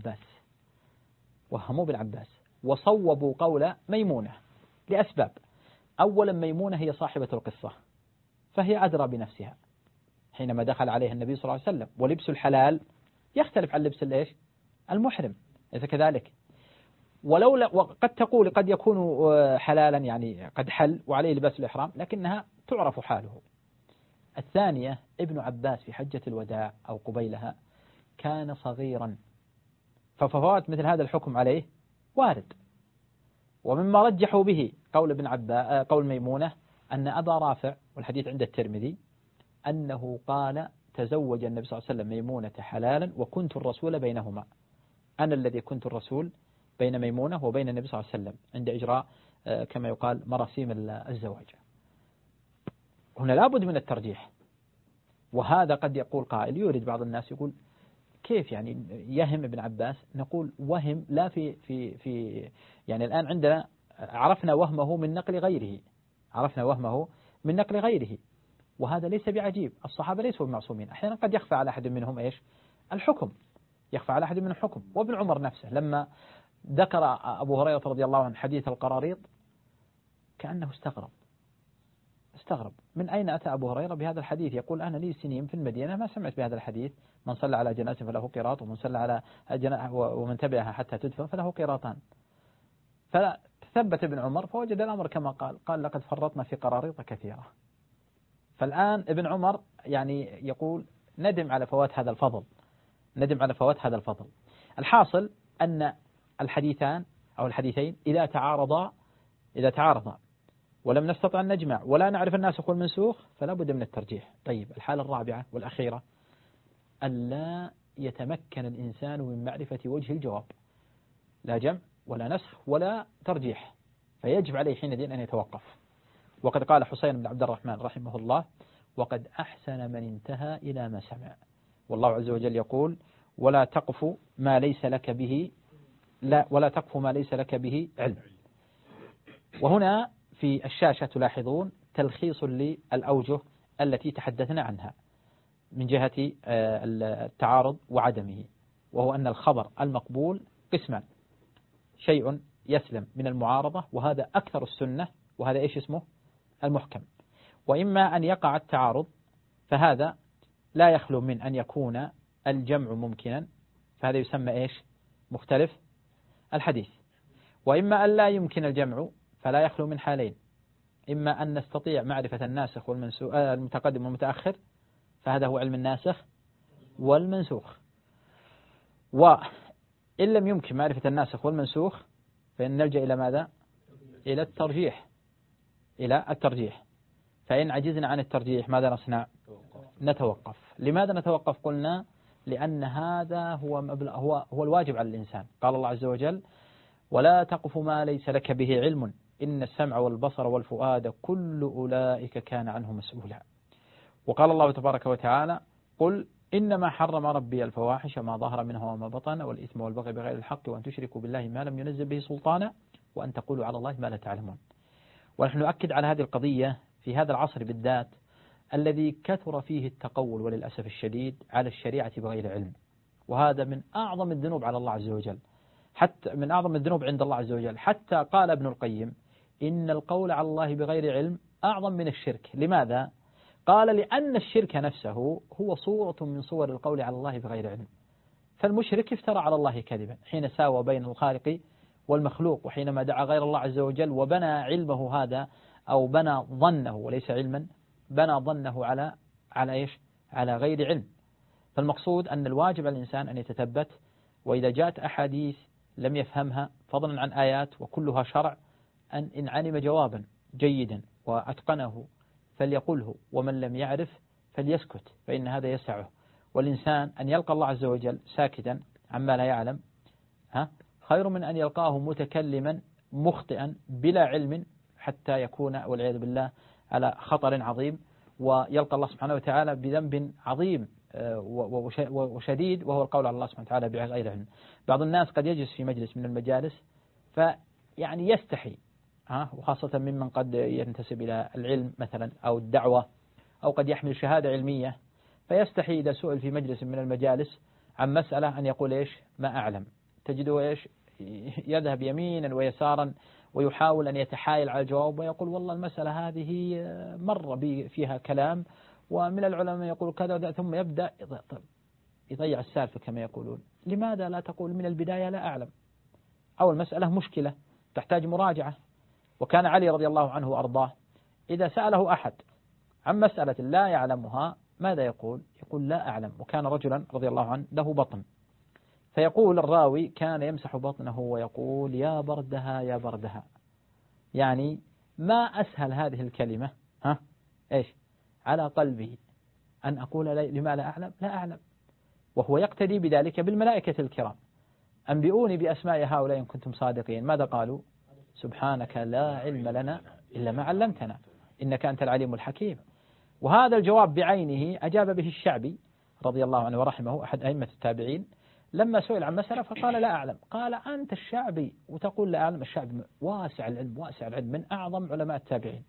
عباس وصوبوا قول ميمونة لأسباب. أولا ميمونة هي صاحبة القصة، فهي أدرى بنفسها حينما دخل عليها النبي صلى الله عليه وسلم، ولبس الحلال يختلف عن لبس الإيش؟ المحرم، إذا كذلك. وقد تقول قد يكون حلالا، يعني قد حل وعليه لباس الإحرام، لكنها تعرف حاله. الثانية ابن عباس في حجة الوداع أو قبيلها كان صغيرا، ففوات مثل هذا الحكم عليه وارد. ومما رجحوا به قول ميمونة أن أبا رافع، والحديث عند الترمذي، أنه قال تزوج النبي صلى الله عليه وسلم ميمونة حلالا وكنت الرسول بينهما، أنا الذي كنت الرسول بين ميمونة وبين النبي صلى الله عليه وسلم عند إجراء كما يقال مراسيم الزواج. هنا لابد من الترجيح. وهذا قد يقول قائل، يورد بعض الناس يقول كيف يعني يهم ابن عباس؟ نقول وهم لا في يعني الآن عندنا عرفنا وهمه من نقل غيره، عرفنا وهمه من نقل غيره، وهذا ليس بعجيب. الصحابة ليسوا معصومين، أحيانا قد يخفى على أحد منهم إيش؟ الحكم، يخفى على أحد منهم الحكم. وابن عمر نفسه لما ذكر أبو هريرة رضي الله عنه حديث القراريط كأنه استغرب من أين أتى أبو هريرة بهذا الحديث؟ يقول أنا لي سنين في المدينة ما سمعت بهذا الحديث، من صلى على جنازة فله قيراط، ومن صلى على ومن تبعها حتى تدفن فله قيراطان. فثبت ابن عمر فوجد الأمر كما قال لقد فرطنا في قراريط كثيرة. فالآن ابن عمر يعني يقول ندم على فوات هذا الفضل، ندم على فوات هذا الفضل. الحاصل أن الحديثان أو الحديثين إذا تعارضا ولم نستطع أن نجمع ولا نعرف الناسخ والمنسوخ فلا بد من الترجيح. طيب الحالة الرابعة والأخيرة ألا يتمكن الإنسان من معرفة وجه الجواب، لا جمع ولا نسخ ولا ترجيح، فيجب عليه حينئذ أن يتوقف. وقد قال حسين بن عبد الرحمن رحمه الله وقد أحسن من انتهى إلى ما سمع. والله عز وجل يقول ولا تقف ما ليس لك به علم. وهنا في الشاشة تلاحظون تلخيص للأوجه التي تحدثنا عنها من جهة التعارض وعدمه، وهو أن الخبر المقبول قسمان: شيء يسلم من المعارضة وهذا أكثر السنة، وهذا إيش اسمه؟ المحكم. وإما أن يقع التعارض فهذا لا يخلو من أن يكون الجمع ممكنا، فهذا يسمى إيش؟ مختلف الحديث. وإما أن لا يمكن الجمع فلا يخلو من حالين: إما أن نستطيع معرفة الناسخ والمنسوخ المتقدم والمتأخر فهذا هو علم الناسخ والمنسوخ، وإن لم يمكن معرفة الناسخ والمنسوخ فإن نلجأ إلى ماذا؟ إلى الترجيح. فإن عجزنا عن الترجيح ماذا نصنع؟ نتوقف. لماذا نتوقف؟ قلنا لأن هذا هو الواجب على الإنسان. قال الله عز وجل ولا تقف ما ليس لك به علم إن السمع والبصر والفؤاد كل أولئك كان عنه مسؤولا. وقال الله تبارك وتعالى قل إنما حرم ربي الفواحش ما ظهر منها وما بطن والإثم والبغي بغير الحق وأن تشركوا بالله ما لم ينزل به سلطانا وأن تقولوا على الله ما لا تعلمون. ونحن نؤكد على هذه القضية في هذا العصر بالذات الذي كثر فيه التقول وللأسف الشديد على الشريعة بغير علم، وهذا من أعظم الذنوب على الله عز وجل، حتى من أعظم الذنوب عند الله عز وجل. حتى قال ابن القيم إن القول على الله بغير علم أعظم من الشرك. لماذا؟ قال لأن الشرك نفسه هو صورة من صور القول على الله بغير علم. فالمشرك افترى على الله كذبا حين ساوى بين الخالق والمخلوق، وحينما دعا غير الله عز وجل وبنى علمه هذا أو بنى ظنه وليس علما، بنى ظنه على إيش؟ على غير علم. فالمقصود أن الواجب على الإنسان أن يتثبت، وإذا جاءت أحاديث لم يفهمها فضلا عن آيات وكلها شرع إن علم جوابا جيدا وأتقنه فليقله، ومن لم يعرف فليسكت، فإن هذا يسعه. والإنسان أن يلقى الله عز وجل ساكتا عما لا يعلم خير من أن يلقاه متكلما مخطئا بلا علم حتى يكون والعياذ بالله على خطر عظيم، ويلقى الله سبحانه وتعالى بذنب عظيم وشديد، وهو القول على الله سبحانه وتعالى بغير علم. بعض الناس قد يجلس في مجلس من المجالس فيعني يستحي، وخاصة ممن قد ينتسب إلى العلم مثلا أو الدعوة أو قد يحمل شهادة علمية، فيستحي إذا سئل في مجلس من المجالس عن مسألة أن يقول إيش؟ ما أعلم. تجده إيش؟ يذهب يمينا ويسارا ويحاول أن يتحايل على الجواب ويقول والله المسألة هذه مر بي فيها كلام ومن العلماء يقول كذا، ثم يبدأ يضيع السالفة كما يقولون. لماذا لا تقول من البداية لا أعلم؟ أو المسألة مشكلة تحتاج مراجعة. وكان علي رضي الله عنه وأرضاه إذا سأله أحد عن مسألة لا يعلمها ماذا يقول؟ يقول لا أعلم. وكان رجلا رضي الله عنه له بطن، فيقول الراوي كان يمسح بطنه ويقول يا بردها يا بردها، يعني ما أسهل هذه الكلمة إيش على قلبه أن أقول لما لا أعلم لا أعلم. وهو يقتدي بذلك بالملائكة الكرام: أنبئوني بأسماء هؤلاء إن كنتم صادقين. ماذا قالوا؟ سبحانك لا علم لنا إلا ما علمتنا إنك أنت العليم الحكيم. وهذا الجواب بعينه أجاب به الشعبي رضي الله عنه ورحمه أحد أئمة التابعين لما سئل عن مسألة فقال لا أعلم، قال أنت الشعبي وتقول لا أعلم؟ الشعبي واسع العلم واسع العلم من أعظم علماء التابعين.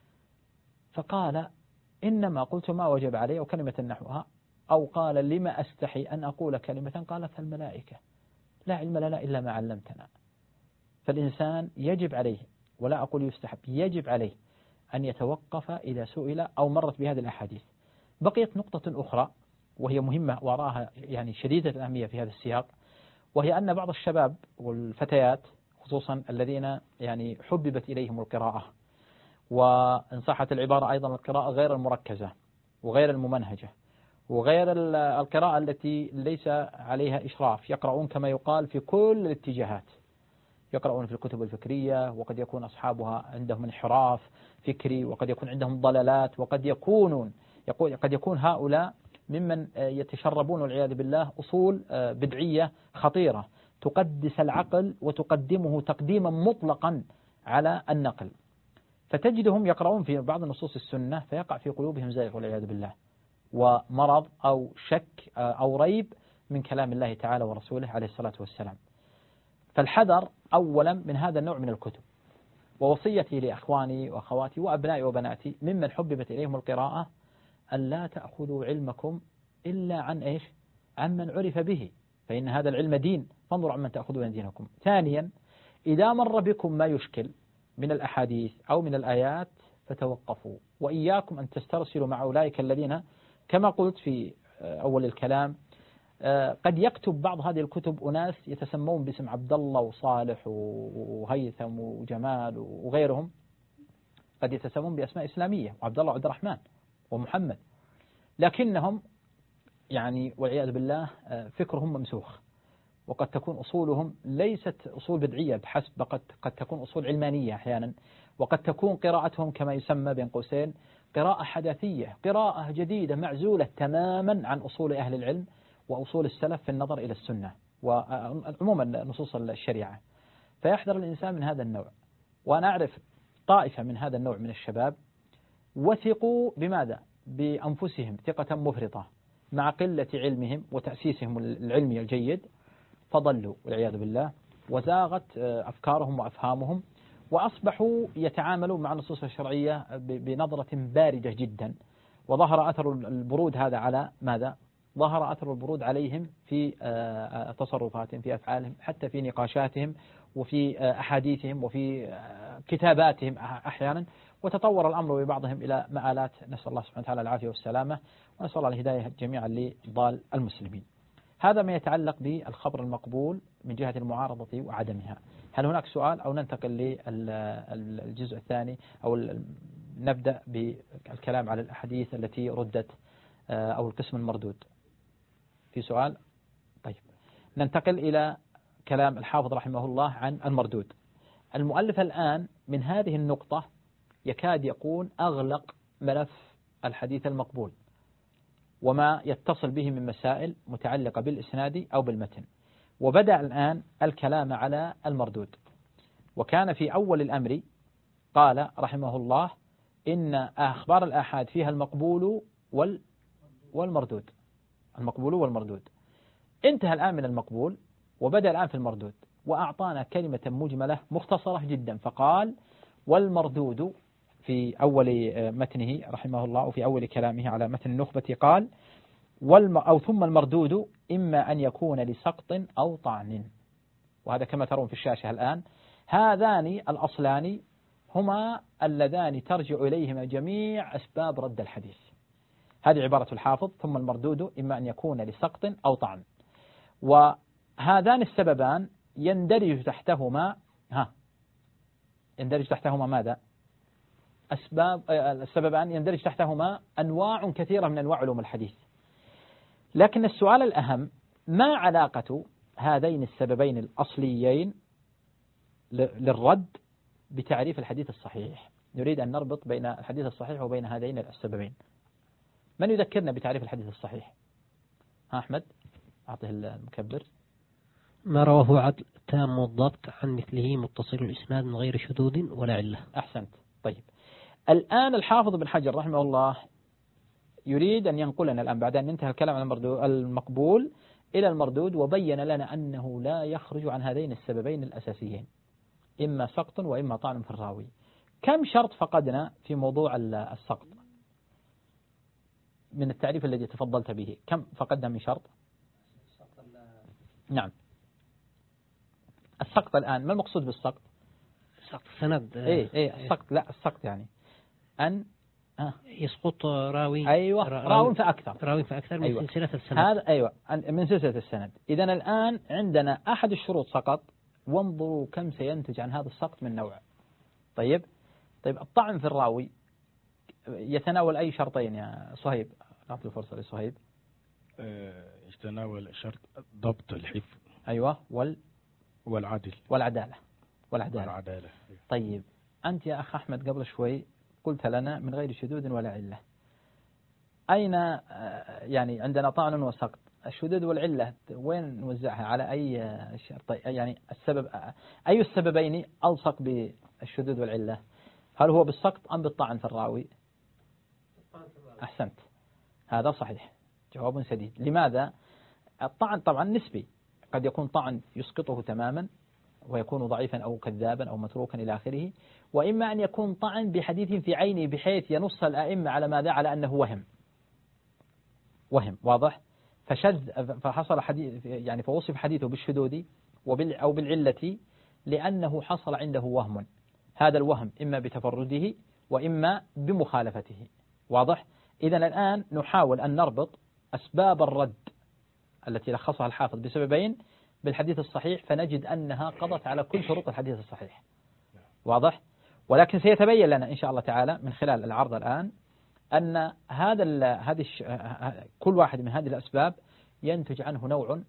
فقال إنما قلت ما وجب علي أو كلمة نحوها، أو قال لما أستحي أن أقول كلمة قالتها الملائكة لا علم لنا إلا ما علمتنا. فالإنسان يجب عليه، ولا أقول يستحب، يجب عليه أن يتوقف إذا سئل أو مرت بهذه الأحاديث. بقيت نقطة أخرى وهي مهمة وراها يعني شديدة الأهمية في هذا السياق، وهي أن بعض الشباب والفتيات خصوصا الذين يعني حببت إليهم القراءة، وإن صحت العبارة أيضا القراءة غير المركزة وغير الممنهجة وغير القراءة التي ليس عليها إشراف، يقرؤون كما يقال في كل الاتجاهات، يقرؤون في الكتب الفكرية، وقد يكون أصحابها عندهم انحراف فكري، وقد يكون عندهم ضلالات، وقد يكون هؤلاء ممن يتشربون والعياذ بالله أصول بدعية خطيرة تقدس العقل وتقدمه تقديما مطلقا على النقل. فتجدهم يقرؤون في بعض نصوص السنة فيقع في قلوبهم زيغ والعياذ بالله ومرض أو شك أو ريب من كلام الله تعالى ورسوله عليه الصلاة والسلام. فالحذر أولا من هذا النوع من الكتب. ووصيتي لأخواني وأخواتي وأبنائي وبناتي ممن حببت إليهم القراءة أن لا تأخذوا علمكم إلا عن إيش؟ عن من عرف به، فإن هذا العلم دين، فانظروا عن من تأخذون دينكم. ثانيا إذا مر بكم ما يشكل من الأحاديث أو من الآيات فتوقفوا، وإياكم أن تسترسلوا مع أولئك الذين كما قلت في أول الكلام قد يكتب بعض هذه الكتب أناس يتسمون باسم عبد الله وصالح وهيثم وجمال وغيرهم، قد يتسمون بأسماء إسلامية، وعبد الله وعبد الرحمن ومحمد، لكنهم يعني والعياذ بالله فكرهم ممسوخ، وقد تكون أصولهم ليست أصول بدعية بحسب، قد تكون أصول علمانية أحيانا، وقد تكون قراءتهم كما يسمى بين قوسين قراءة حداثية، قراءة جديدة معزولة تماما عن أصول أهل العلم وأصول السلف في النظر إلى السنة وعموما نصوص الشريعة. فيحذر الإنسان من هذا النوع. وأنا أعرف طائفة من هذا النوع من الشباب وثقوا بماذا؟ بأنفسهم ثقة مفرطة مع قلة علمهم وتأسيسهم العلمي الجيد، فضلوا والعياذ بالله، وزاغت أفكارهم وأفهامهم، وأصبحوا يتعاملوا مع النصوص الشرعية بنظرة باردة جدا. وظهر أثر البرود هذا على ماذا؟ ظهر أثر البرود عليهم في تصرفاتهم، في أفعالهم، حتى في نقاشاتهم وفي أحاديثهم وفي كتاباتهم أحيانا، وتطور الأمر ببعضهم إلى مآلات، نسأل الله سبحانه وتعالى العافية والسلامة، ونسأل الله الهداية جميعا لضال المسلمين. هذا ما يتعلق بالخبر المقبول من جهة المعارضة وعدمها. هل هناك سؤال أو ننتقل للجزء الثاني أو نبدأ بالكلام على الأحاديث التي ردت أو القسم المردود؟ في سؤال؟ طيب ننتقل إلى كلام الحافظ رحمه الله عن المردود. المؤلف الآن من هذه النقطة يكاد يكون أغلق ملف الحديث المقبول وما يتصل به من مسائل متعلقة بالإسناد أو بالمتن، وبدأ الآن الكلام على المردود. وكان في أول الأمر قال رحمه الله إن أخبار الآحاد فيها المقبول والمردود، المقبول والمردود. انتهى الآن من المقبول وبدأ الآن في المردود، وأعطانا كلمة مجملة مختصرة جدا، فقال والمردود في أول متنه رحمه الله وفي أول كلامه على متن النخبة قال أو ثم المردود إما أن يكون لسقط أو طعن. وهذا كما ترون في الشاشة الآن، هذان الأصلان هما اللذان ترجع إليهما جميع أسباب رد الحديث. هذه عبارة الحافظ، ثم المردود إما أن يكون لسقط أو طعن. وهذان السببان يندرج تحتهما يندرج تحتهما ماذا؟ السببان يندرج تحتهما أنواع كثيرة من أنواع علوم الحديث. لكن السؤال الأهم ما علاقة هذين السببين الأصليين للرد بتعريف الحديث الصحيح؟ نريد أن نربط بين الحديث الصحيح وبين هذين السببين. من يذكرنا بتعريف الحديث الصحيح؟ أحمد أعطيه المكبر. ما رواه عدل تام الضبط عن مثله متصل الإسناد من غير شذوذ ولا علة. أحسنت. طيب الآن الحافظ بن حجر رحمه الله يريد أن ينقلنا الآن بعد أن انتهى الكلام عن المقبول إلى المردود، وبين لنا أنه لا يخرج عن هذين السببين الأساسيين، إما سقط وإما طعن في الراوي. كم شرط فقدنا في موضوع السقط من التعريف الذي تفضلت به؟ كم فقدنا من شرط؟ نعم. السقط الآن ما المقصود بالسقط؟ سقط سند. السقط، لا السقط يعني أن يسقط راوي. أيوة، راو فأكثر من أيوة. سلسلة السند. هذا أيوة من سلسلة السند. إذا الآن عندنا أحد الشروط سقط، وانظروا كم سينتج عن هذا السقط من نوع. طيب الطعن في الراوي يتناول أي شرطين يا صهيب؟ نعطي الفرصة لصهيب. يتناول شرط ضبط الحفظ. أيوة. والعدالة. طيب أنت يا أخ أحمد قبل شوي قلت لنا من غير شذوذ ولا علة. أين يعني عندنا طعن وسقط، الشذوذ والعلة وين نوزعها على أي شرط؟ يعني السبب، أي السببين ألصق بالشذوذ والعلة؟ هل هو بالسقط أم بالطعن في الراوي؟ أحسنت، هذا صحيح، جواب سديد. لماذا؟ الطعن طبعا نسبي، قد يكون طعن يسقطه تماما ويكون ضعيفا أو كذابا أو متروكا إلى آخره، وإما أن يكون طعن بحديث في عينه بحيث ينص الأئمة على ماذا؟ على أنه وهم واضح، فحصل حديث يعني فوصف حديثه بالشذوذ أو بالعلة لأنه حصل عنده وهم، هذا الوهم إما بتفرده وإما بمخالفته، واضح. إذن الآن نحاول أن نربط أسباب الرد التي لخصها الحافظ بسببين بالحديث الصحيح، فنجد أنها قضت على كل شروط الحديث الصحيح، واضح. ولكن سيتبين لنا إن شاء الله تعالى من خلال العرض الآن أن كل واحد من هذه الأسباب ينتج عنه نوع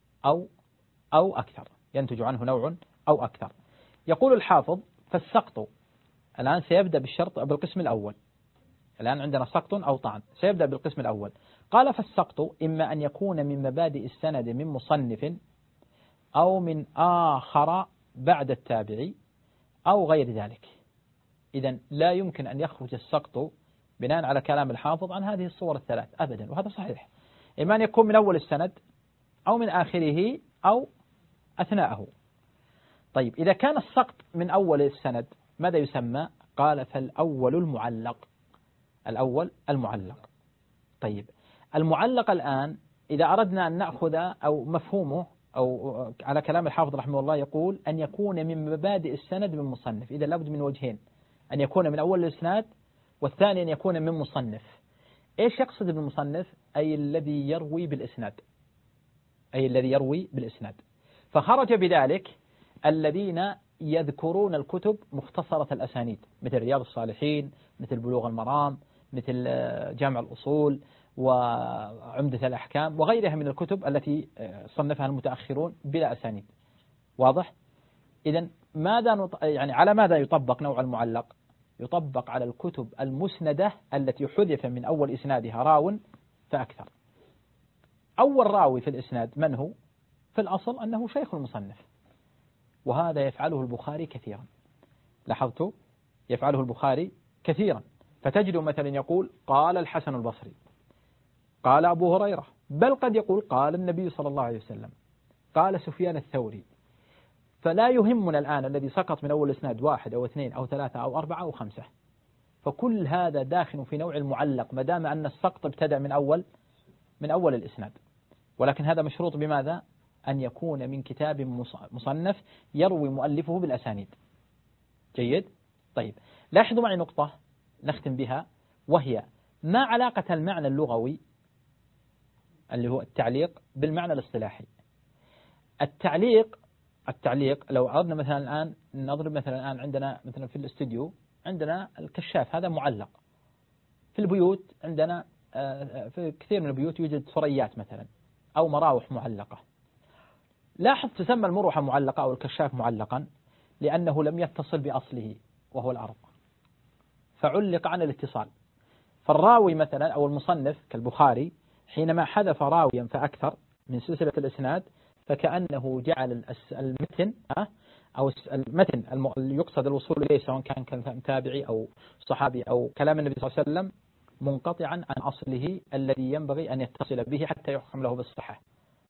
أو أكثر. يقول الحافظ: فالسقط الآن سيبدأ بالقسم الأول. الآن عندنا سقط أو طعن، سيبدأ بالقسم الأول. قال: فالسقط إما أن يكون من مبادئ السند من مصنف أو من آخر بعد التابعي أو غير ذلك. إذن لا يمكن أن يخرج السقط بناء على كلام الحافظ عن هذه الصور الثلاث أبدا، وهذا صحيح. إما أن يكون من أول السند أو من آخره أو أثناءه. طيب إذا كان السقط من أول السند ماذا يسمى؟ قال: فالأول المعلق. طيب المعلق الآن إذا أردنا أن نأخذ أو مفهومه أو على كلام الحافظ رحمه الله يقول أن يكون من مبادئ السند من مصنف. إذا لابد من وجهين، أن يكون من أول الإسناد، والثاني أن يكون من مصنف. إيش يقصد بالمصنف؟ أي الذي يروي بالإسناد. فخرج بذلك الذين يذكرون الكتب مختصرة الأسانيد مثل رياض الصالحين، مثل بلوغ المرام، مثل جامع الأصول وعمدة الأحكام وغيرها من الكتب التي صنفها المتأخرون بلا أسانيد، واضح. إذن على ماذا يطبق نوع المعلق؟ يطبق على الكتب المسندة التي حذف من أول إسنادها راو فأكثر. أول راوي في الإسناد من هو؟ في الأصل أنه شيخ المصنف، وهذا يفعله البخاري كثيرا. لاحظتوا؟ يفعله البخاري كثيرا، فتجد مثلا يقول: قال الحسن البصري، قال أبو هريرة، بل قد يقول: قال النبي صلى الله عليه وسلم، قال سفيان الثوري. فلا يهمنا الآن الذي سقط من أول إسناد 1 أو 2 أو 3 أو 4 أو 5، فكل هذا داخل في نوع المعلق ما دام أن السقط ابتدأ من أول الإسناد. ولكن هذا مشروط بماذا؟ أن يكون من كتاب مصنف يروي مؤلفه بالأسانيد. جيد؟ طيب لاحظوا معي نقطة نختم بها، وهي ما علاقة المعنى اللغوي اللي هو التعليق بالمعنى الاصطلاحي؟ التعليق لو أردنا مثلا الآن نضرب مثلا الآن عندنا مثلا في الاستوديو عندنا الكشاف، هذا معلق. في البيوت عندنا في كثير من البيوت يوجد ثريات مثلا أو مراوح معلقة. لاحظ تسمى المروحة معلقة أو الكشاف معلقا لأنه لم يتصل بأصله وهو الأرض، فعلق عن الاتصال. فالراوي مثلا أو المصنف كالبخاري حينما حذف راويا فأكثر من سلسلة الإسناد فكأنه جعل المتن أو المتن يقصد الوصول إليه سواء كان تابعي أو صحابي أو كلام النبي صلى الله عليه وسلم منقطعا عن أصله الذي ينبغي أن يتصل به حتى يحكم له بالصحة.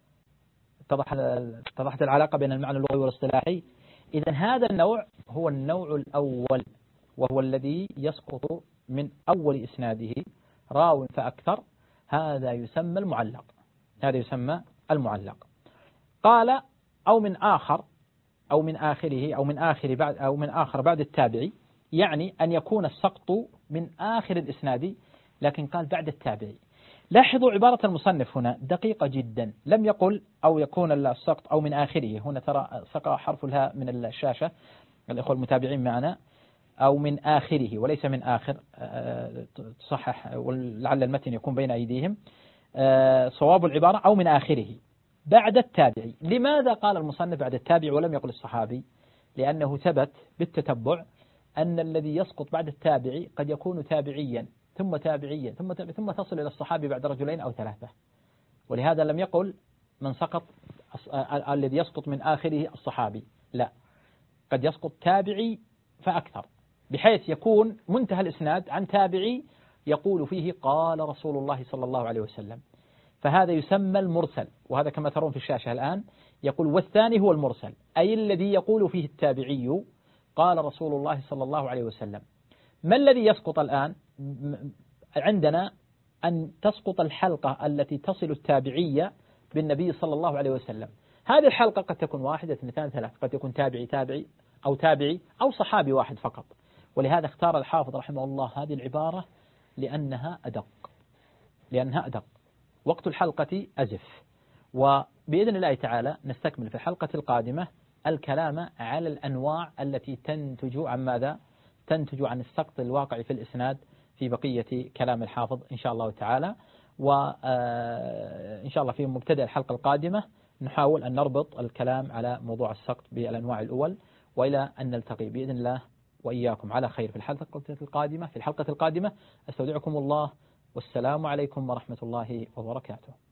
اتضحت العلاقة بين المعنى اللغوي والاصطلاحي. إذن هذا النوع هو النوع الأول، وهو الذي يسقط من أول إسناده راو فأكثر، هذا يسمى المعلق. هذا يسمى المعلق. قال أو من آخر أو من آخره أو من آخر بعد التابعي، يعني أن يكون السقط من آخر الإسناد، لكن قال بعد التابعي. لاحظوا عبارة المصنف هنا دقيقة جدا، لم يقل أو يكون السقط أو من آخره، هنا ترى سقى حرف الهاء من الشاشة الإخوة المتابعين معنا، أو من آخره وليس من آخر، تصحح ولعل المتن يكون بين أيديهم. صواب العبارة أو من آخره بعد التابعي. لماذا قال المصنف بعد التابعي ولم يقل الصحابي؟ لأنه ثبت بالتتبع أن الذي يسقط بعد التابعي قد يكون تابعيا ثم تابعيا ثم تصل إلى الصحابي بعد رجلين أو ثلاثة، ولهذا لم يقل من سقط الذي يسقط من آخره الصحابي، لا، قد يسقط تابعي فأكثر، بحيث يكون منتهى الإسناد عن تابعي يقول فيه قال رسول الله صلى الله عليه وسلم، فهذا يسمى المرسل. وهذا كما ترون في الشاشة الآن يقول والثاني هو المرسل، أي الذي يقول فيه التابعي قال رسول الله صلى الله عليه وسلم. ما الذي يسقط الآن؟ عندنا أن تسقط الحلقة التي تصل التابعية بالنبي صلى الله عليه وسلم. هذه الحلقة قد تكون واحدة، اثنتان، ثلاث، قد يكون تابعي أو صحابي واحد فقط. ولهذا اختار الحافظ رحمه الله هذه العبارة لأنها أدق. وقت الحلقة أزف. وبإذن الله تعالى نستكمل في الحلقة القادمة الكلام على الأنواع التي تنتج عن ماذا؟ تنتج عن السقط الواقع في الإسناد في بقية كلام الحافظ إن شاء الله تعالى. وإن شاء الله في مبتدأ الحلقة القادمة نحاول أن نربط الكلام على موضوع السقط بالأنواع الأول، وإلى أن نلتقي بإذن الله وإياكم على خير في الحلقة القادمة. أستودعكم الله، والسلام عليكم ورحمة الله وبركاته.